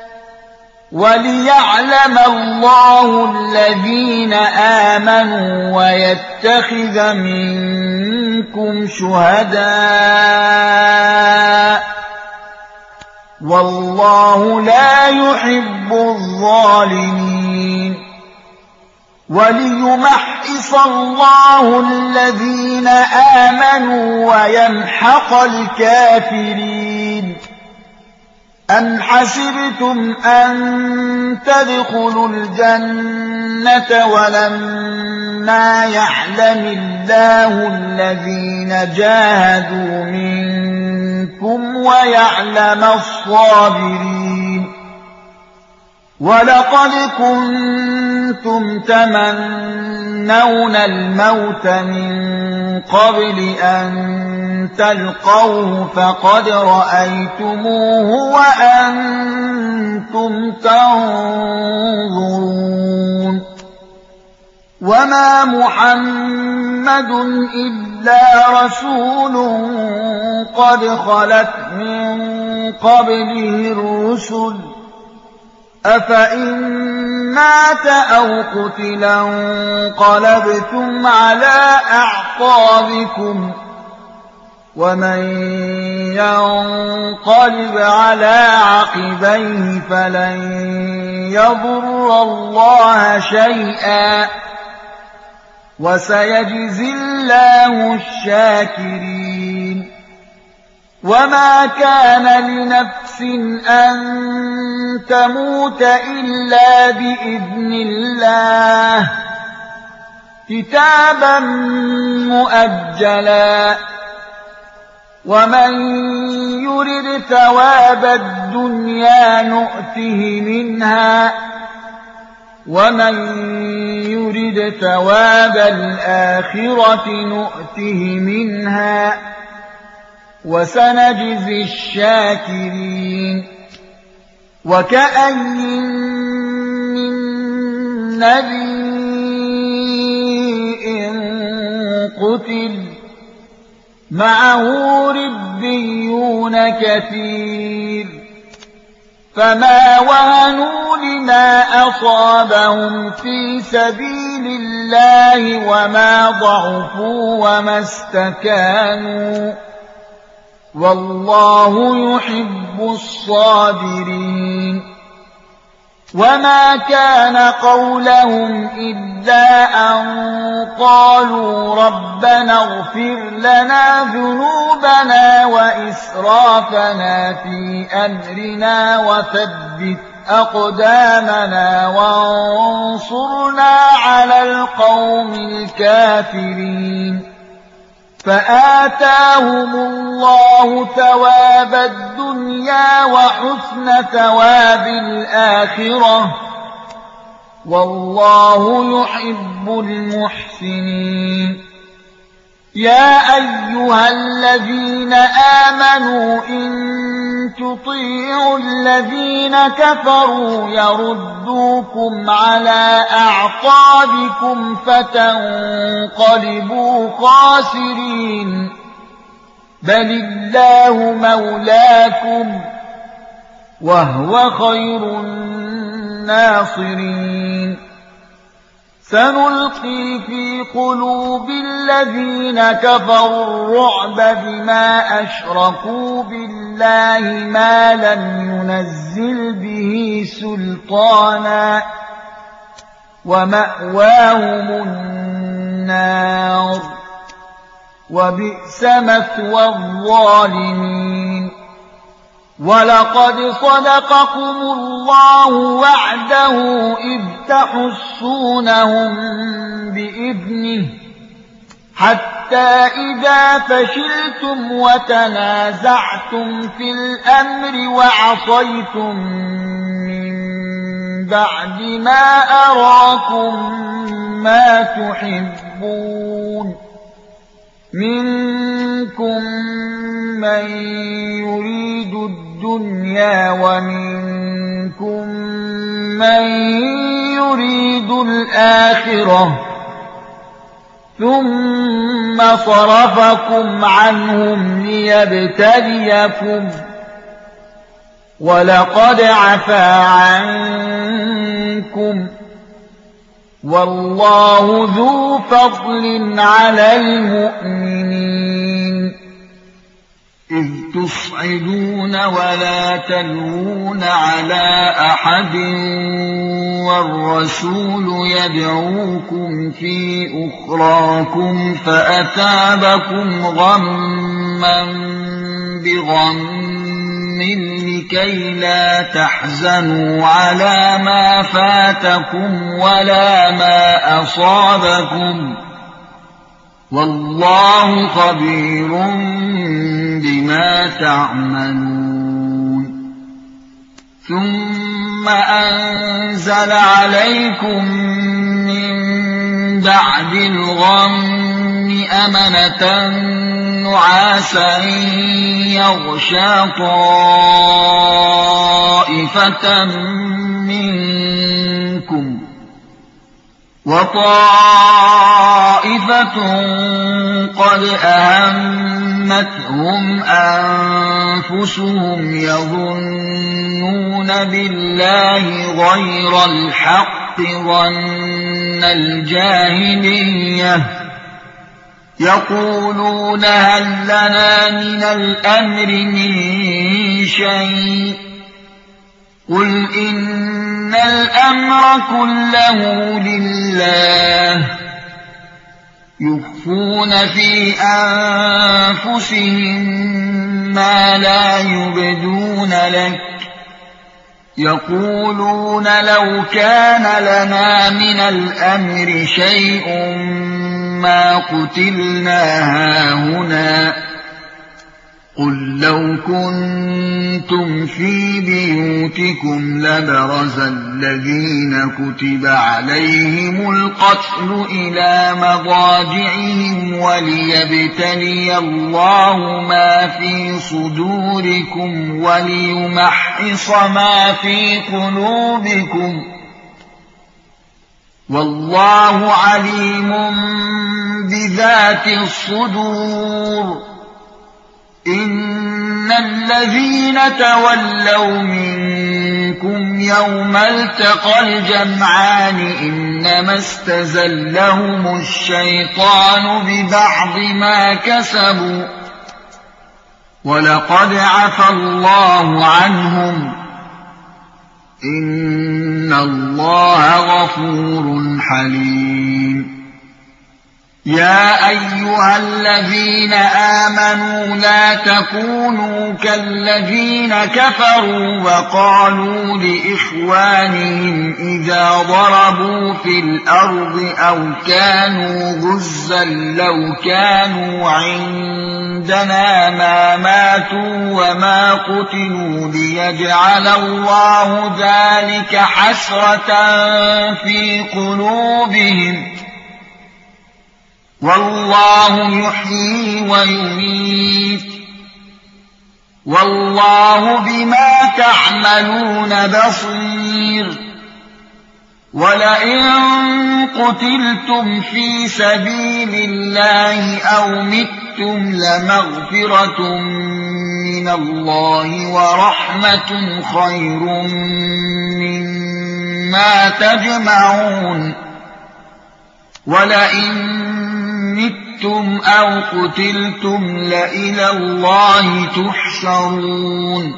وليعلم الله الذين آمنوا ويتخذ منكم شهداء والله لا يحب الظالمين وليمحص الله الذين آمنوا ويمحق الكافرين أم حسبتم أن تدخلوا الجنة ولما يعلم الله الذين جاهدوا منكم ويعلم الصابرين ولقد كنتم تمنون الموت من قبل أن تلقوه فقد رأيتموه وأنتم تنظرون وما محمد إلا رسول قد خلت من قبله الرسل أفإن مات أو قتل انقلبتم على أعقابكم ومن ينقلب على عقبيه فلن يضر الله شيئا وسيجزي الله الشاكرين وما كان لنفس أن تموت إلا بإذن الله كتابا مؤجلا ومن يرد ثواب الدنيا نؤته منها ومن يرد ثواب الآخرة نؤته منها وسنجزي الشاكرين وكأين من نبي قتل معه ربيون كثير فما وهنوا لما أصابهم في سبيل الله وما ضعفوا وما استكانوا والله يحب الصابرين وما كان قولهم إلا أن قالوا ربنا اغفر لنا ذنوبنا وإسرافنا في أمرنا وثبت أقدامنا وانصرنا على القوم الكافرين فآتاهم الله ثواب الدنيا وحسن ثواب الآخرة والله يحب المحسنين يا أيها الذين آمنوا إن تطيعوا الذين كفروا يردوكم على أعقابكم فتنقلبوا خاسرين بل الله مولاكم وهو خير الناصرين سنلقي في قلوب الذين كفروا الرعب بما أشركوا بالله ما لم ينزل به سلطانا ومأواهم النار وبئس مثوى الظالمين ولقد صدقكم الله وعده إذ تحسونهم بإذنه حتى إذا فشلتم وتنازعتم في الأمر وعصيتم من بعد ما أراكم ما تحبون منكم من يريد الدنيا ومنكم من يريد الآخرة ثم صرفكم عنهم ليبتليكم ولقد عفا عنكم والله ذو فضل على المؤمنين إذ تصعدون ولا تلوون على أحد والرسول يدعوكم في أخراكم فأثابكم غما بغم لكي لا تحزنوا على ما فاتكم ولا ما أصابكم والله خبير بما تعملون ثم أنزل عليكم من بعد الغم أمنة نعاسا يغشى طائفة منكم وطائفة قد أهمتهم أنفسهم يظنون بالله غير الحق ظن الجاهلية يقولون هل لنا من الأمر من شيء قل إن الأمر كله لله يخفون في أنفسهم ما لا يبدون لك يقولون لو كان لنا من الأمر شيء ما قتلنا هاهنا قل لو كنتم في بيوتكم لبرز الذين كتب عليهم القتل إلى مضاجعهم وليبتلي الله ما في صدوركم وليمحص ما في قلوبكم والله عليم بذات الصدور إن الذين تولوا منكم يوم التقى الجمعان إنما استزلهم الشيطان ببعض ما كسبوا ولقد عفى الله عنهم إن الله غفور حليم يا أيها الذين آمنوا لا تكونوا كالذين كفروا وقالوا لإخوانهم إذا ضربوا في الأرض أو كانوا غزا لو كانوا عندنا ما ماتوا وما قتلوا ليجعل الله ذلك حسرة في قلوبهم والله يحيي ويميت والله بما تعملون بصير ولئن قتلتم في سبيل الله أو متم لمغفرة من الله ورحمة خير مما تجمعون ولئن متم أو قتلتم لإلى الله تحشرون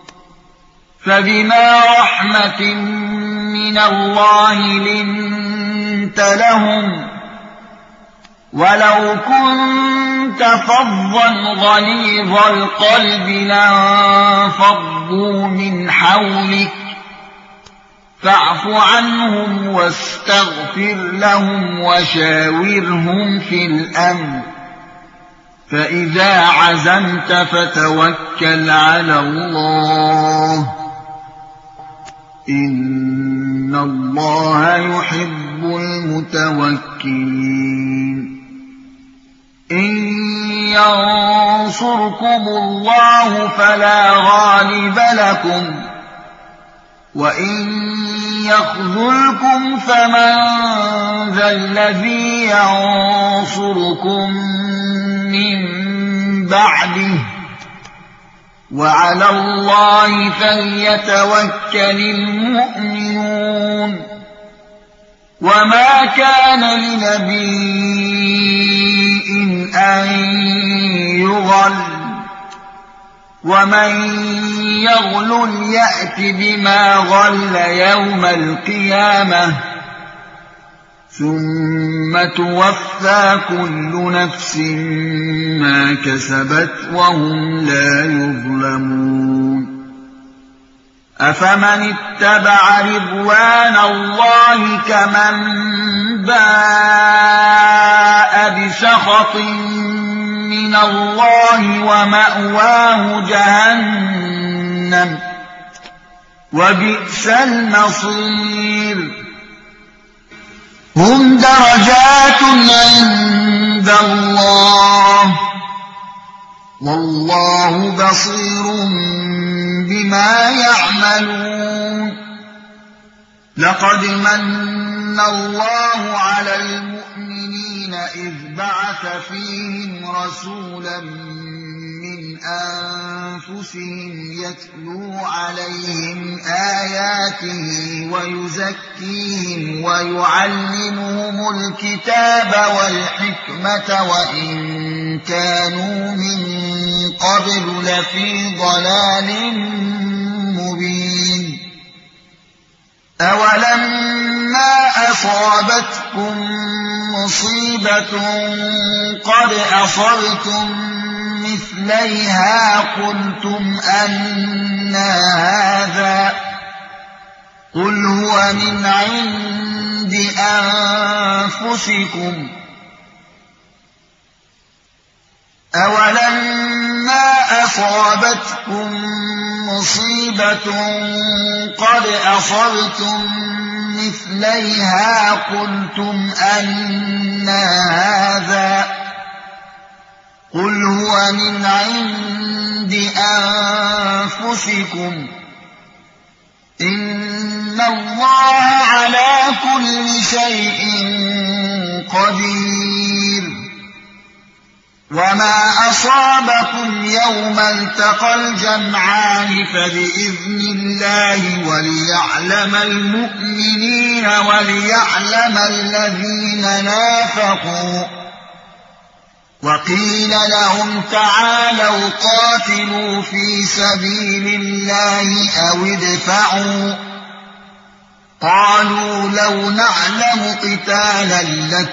فبما رحمة من الله لنت لهم ولو كنت فظا غليظ القلب لانفضوا من حولك فاعف عنهم واستغفر لهم وشاورهم في الأمر فإذا عزمت فتوكل على الله إن الله يحب المتوكلين إن ينصركم الله فلا غالب لكم وإن يخذلكم فمن ذا الذي ينصركم من بعده وعلى الله فليتوكل المؤمنون وما كان لنبي أن يغل ومن يغلل يأت بما غل يوم القيامة ثم توفى كل نفس ما كسبت وهم لا يظلمون أفمن اتبع رضوان الله كمن باء بسخط من الله ومأواه جهنم وبئس المصير هم درجات عند الله والله بصير بما يعملون لقد من الله على المؤمنين إذ بعث فيهم رسولا من أنفسهم يتلو عليهم آياته ويزكيهم ويعلمهم الكتاب والحكمة وإن كانوا من قبل لفي ضلال مبين أولما أصابتكم مصيبة قد أصبتم مثليها قلتم أنى هذا قل هو من عند أنفسكم أولما أصابتكم مصيبة قد أصبتم مثليها قلتم أنى هذا قل هو من عند أنفسكم إن الله على كل شيء قدير وما أصابكم يوم التقى الجمعان فبإذن الله وليعلم المؤمنين وليعلم الذين نافقوا وقيل لهم تعالوا قاتلوا في سبيل الله أو ادفعوا قالوا لو نعلم قتالا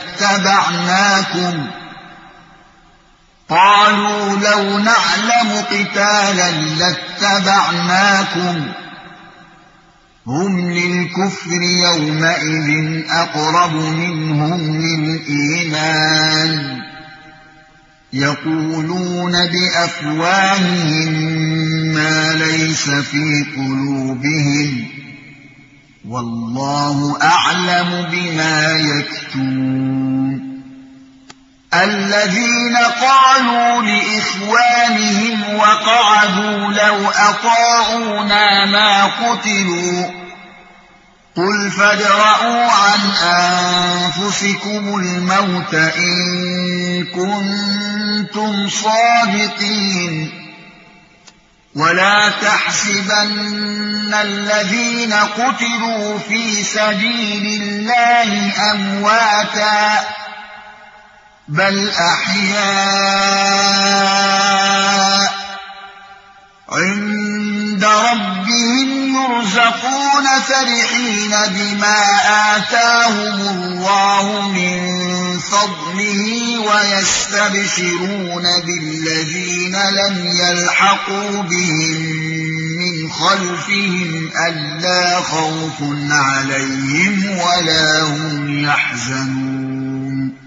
لاتبعناكم هم للكفر يومئذ أقرب منهم للإيمان يقولون بأفواههم ما ليس في قلوبهم والله أعلم بما يكتمون الذين قالوا لإخوانهم وقعدوا لو أطاعونا ما قتلوا قل فادرءوا عن أنفسكم الموت إن كنتم صادقين ولا تحسبن الذين قتلوا في سبيل الله أمواتا بل أحياء عند ربهم يرزقون فرحين بما آتاهم الله من فضله ويستبشرون بالذين لم يلحقوا بهم من خلفهم ألا خوف عليهم ولا هم يحزنون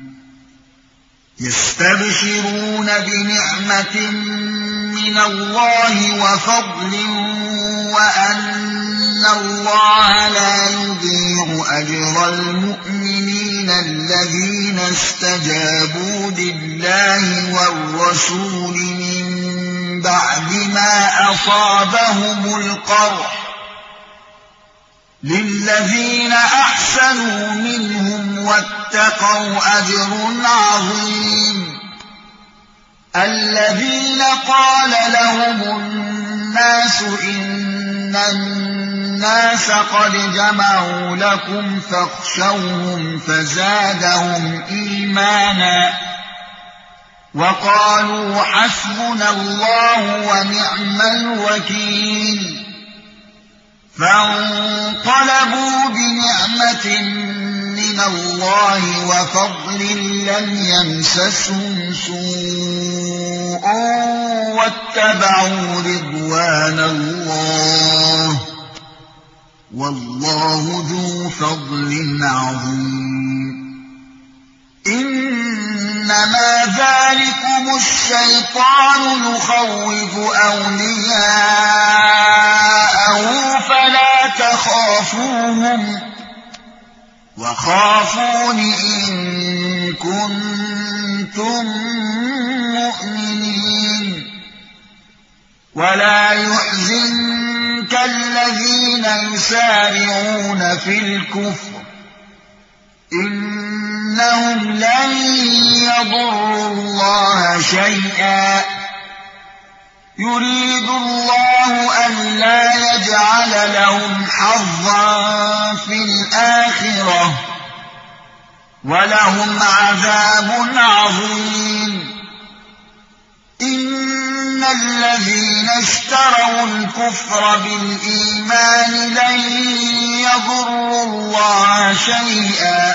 يستبشرون بنعمة من الله وفضل وأن الله لا يضيع أجر المؤمنين الذين استجابوا لله والرسول من بعد ما أصابهم القرح للذين أحسنوا منهم واتقوا أجر عظيم الذين قال لهم الناس إن الناس قد جمعوا لكم فاخشوهم فزادهم إيمانا وقالوا حسبنا الله ونعم الوكيل فانقلبوا بنعمة من الله وفضل لم يمسسهم سوء واتبعوا رضوان الله والله ذو فضل عظيم إنما ذلكم الشيطان يخوف أولياءه فلا تخافوهم وخافون إن كنتم مؤمنين ولا يحزنك كالذين يسارعون في الكفر إنهم لن يضروا الله شيئا يريد الله ألا يجعل لهم حظا في الآخرة ولهم عذاب عظيم إن الذين اشتروا الكفر بالإيمان لن يضروا الله شيئا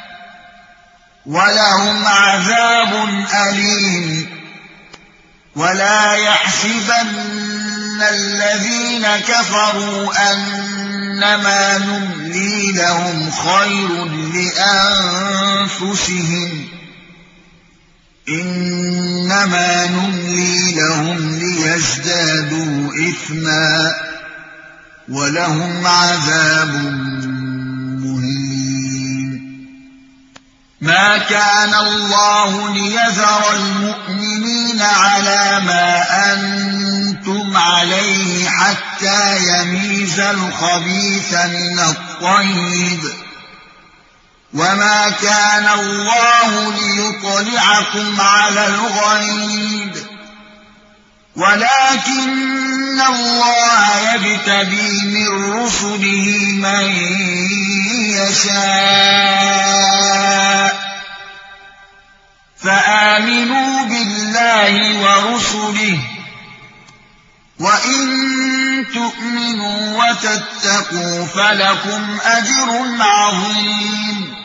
ولهم عذاب أليم ولا يحسبن الذين كفروا أنما نملي لهم خير لأنفسهم إنما نملي لهم ليزدادوا إثما ولهم عذاب مهين ما كان الله ليذر المؤمنين على ما أنتم عليه حتى يميز الخبيث من الطيب وما كان الله ليطلعكم على الغيب ولكن الله يجتبي من رسله من يشاء فآمنوا بالله ورسله وإن تؤمنوا وتتقوا فلكم أجر عظيم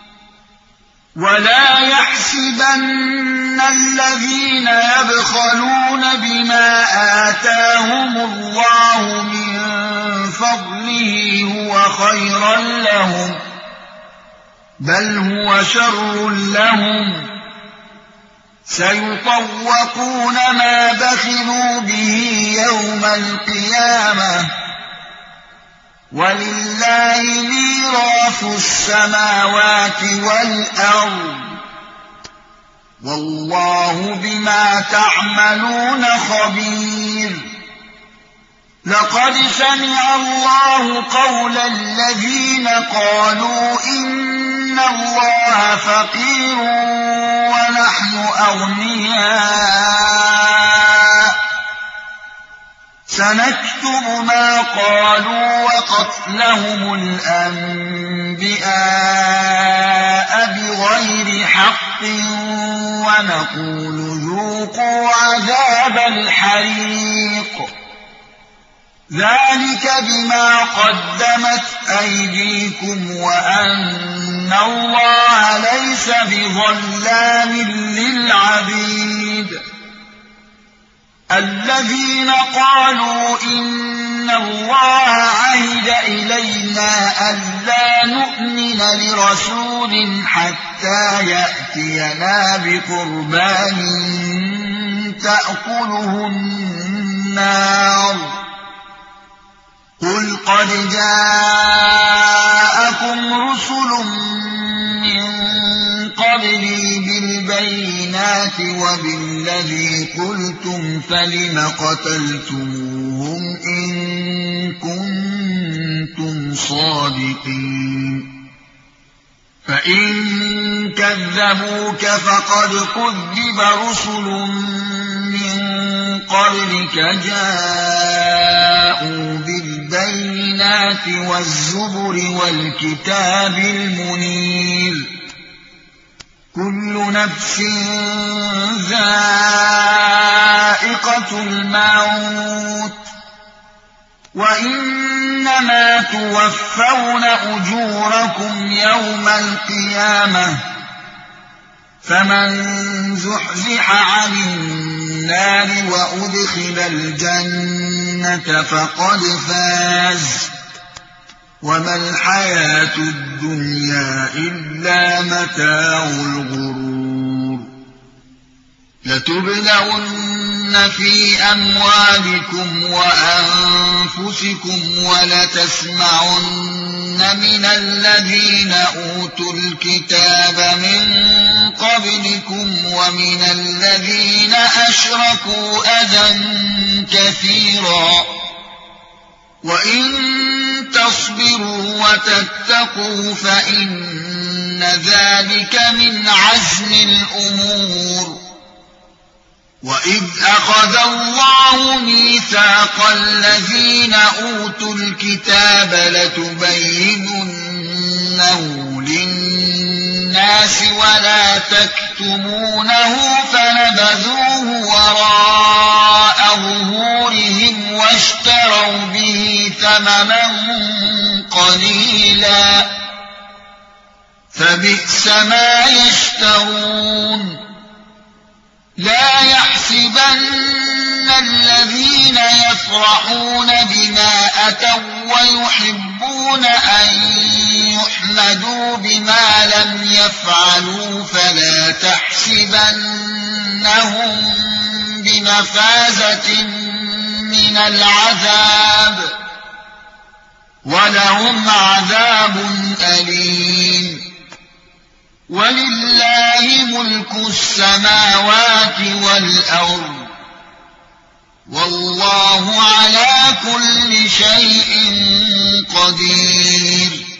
ولا يحسبن الذين يبخلون بما آتاهم الله من فضله هو خيرا لهم بل هو شر لهم سيطوقون ما بخلوا به يوم القيامة ولله ميراث السماوات والأرض والله بما تعملون خبير لقد سمع الله قول الذين قالوا إن الله فقير ونحن أغنياء سنكتب ما قالوا وقتلهم الأنبياء بغير حق ونقول ذوقوا عذاب الحريق ذلك بما قدمت أيديكم وأن الله ليس بظلام للعبيد الذين قالوا إن الله عهد إلينا ألا نؤمن لرسول حتى يأتينا بقربان تأكله النار قل قد جاءكم رسل من قبلي بالبينات وبالذي قلتم فلم قتلتموهم إن كنتم صادقين فإن كذبوك فقد كذب رسل من قبلك جاءوا بالبينات والزبر والكتاب المنير كل نفس ذائقة الموت وإنما توفون أجوركم يوم القيامة فمن زحزح عن النار وأدخل الجنة فقد فاز وما الحياة الدنيا إلا متاع الغرور لتبلغن في أموالكم وأنفسكم ولتسمعن من الذين أوتوا الكتاب من قبلكم ومن الذين أشركوا أذى كثيرا وإن تصبروا وتتقوا فإن ذلك من عزم الأمور وإذ أخذ الله ميثاق الذين أوتوا الكتاب لتبيننه للناس ولا تكتمونه فنبذوه وراء ظهورهم واشتروا به ثمنا قليلا فبئس ما يشترون لا يحسبن الذين يفرحون بما أتوا ويحبون أن يحمدوا بما لم يفعلوا فلا تحسبنهم بمفازة من العذاب ولهم عذاب أليم ولله ملك السماوات والأرض والله على كل شيء قدير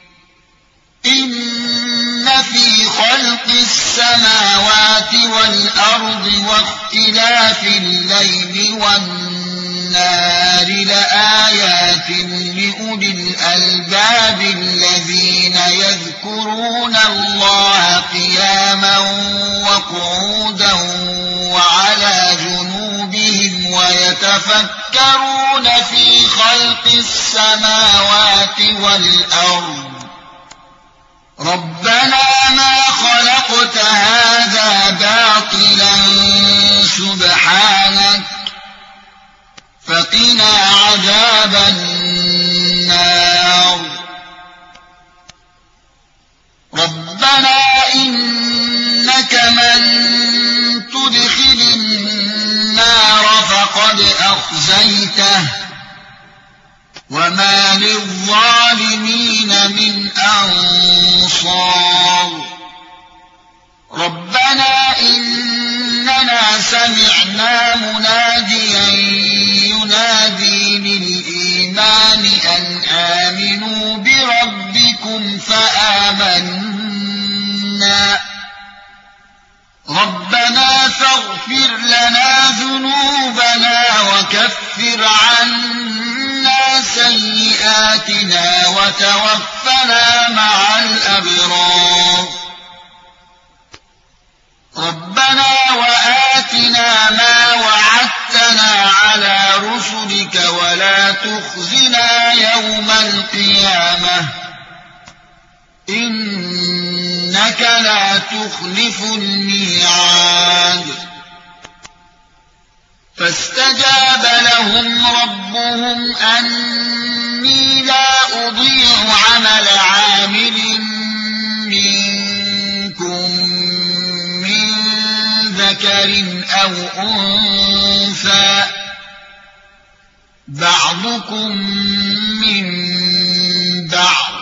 إن في خلق السماوات والأرض واختلاف الليل والنهار لآيات لأولي الألباب الذين يذكرون الله قياما وقعودا وعلى جنوبهم ويتفكرون في خلق السماوات والأرض ربنا ما خلقت هذا باطلا سبحانك فقنا عذاب النار ربنا إنك من تدخل النار فقد أخزيته وما للظالمين من أنصار ربنا إننا سمعنا مناديا ينادي للإيمان أن آمنوا بربكم فآمنا ربنا فاغفر لنا ذنوبنا وكفر عنا سيئاتنا وتوفنا مع الأبرار ربنا وآتنا ما وعدتنا على رسلك ولا تخزنا يوم القيامة إنك لا تخلف الميعاد فاستجاب لهم ربهم أني لا أضيع عمل عامل منكم من ذكر أو أنثى بعضكم من بعض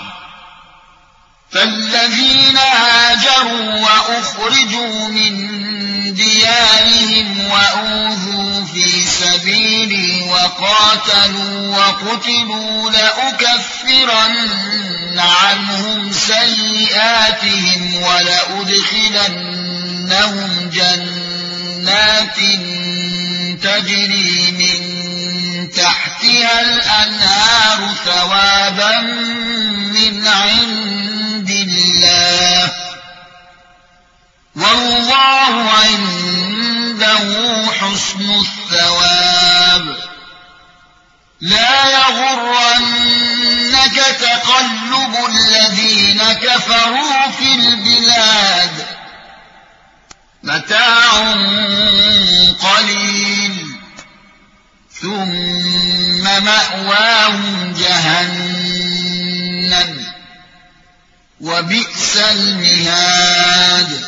فالذين هاجروا وأخرجوا من ديارهم وأوذوا في سبيلي وقاتلوا وقتلوا لأكفرن عنهم سيئاتهم ولأدخلنهم جنات تجري من تحتها الأنهار ثوابا من عند الله والله عنده حسن الثواب لا يغرنك تقلب الذين كفروا في البلاد متاع قليل ثم مأواهم جهنم وبئس المهاد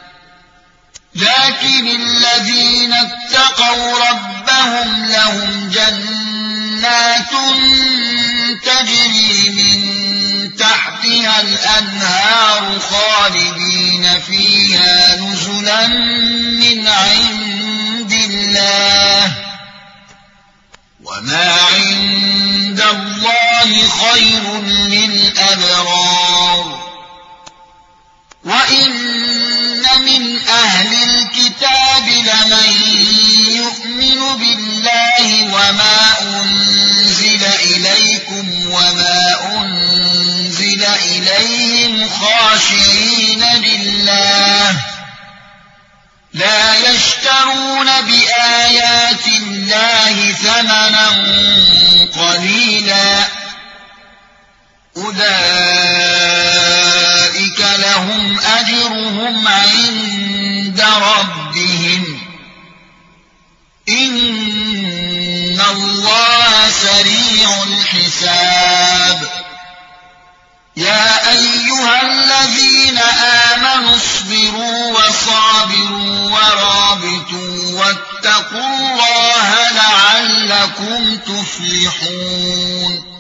لكن الذين اتقوا ربهم لهم جنات تجري من تحتها الأنهار خالدين فيها نزلا من عند الله وما عند الله خير للأبرار وإن من أهل الكتاب لمن يؤمن بالله وما أنزل إليكم وما أنزل إليهم خاشعين لله لا يشترون بآيات الله ثمنا قليلا أولئك لهم أجرهم عند ربهم إن الله سريع الحساب يا أيها الذين آمنوا اصبروا وصابروا ورابطوا واتقوا الله لعلكم تفلحون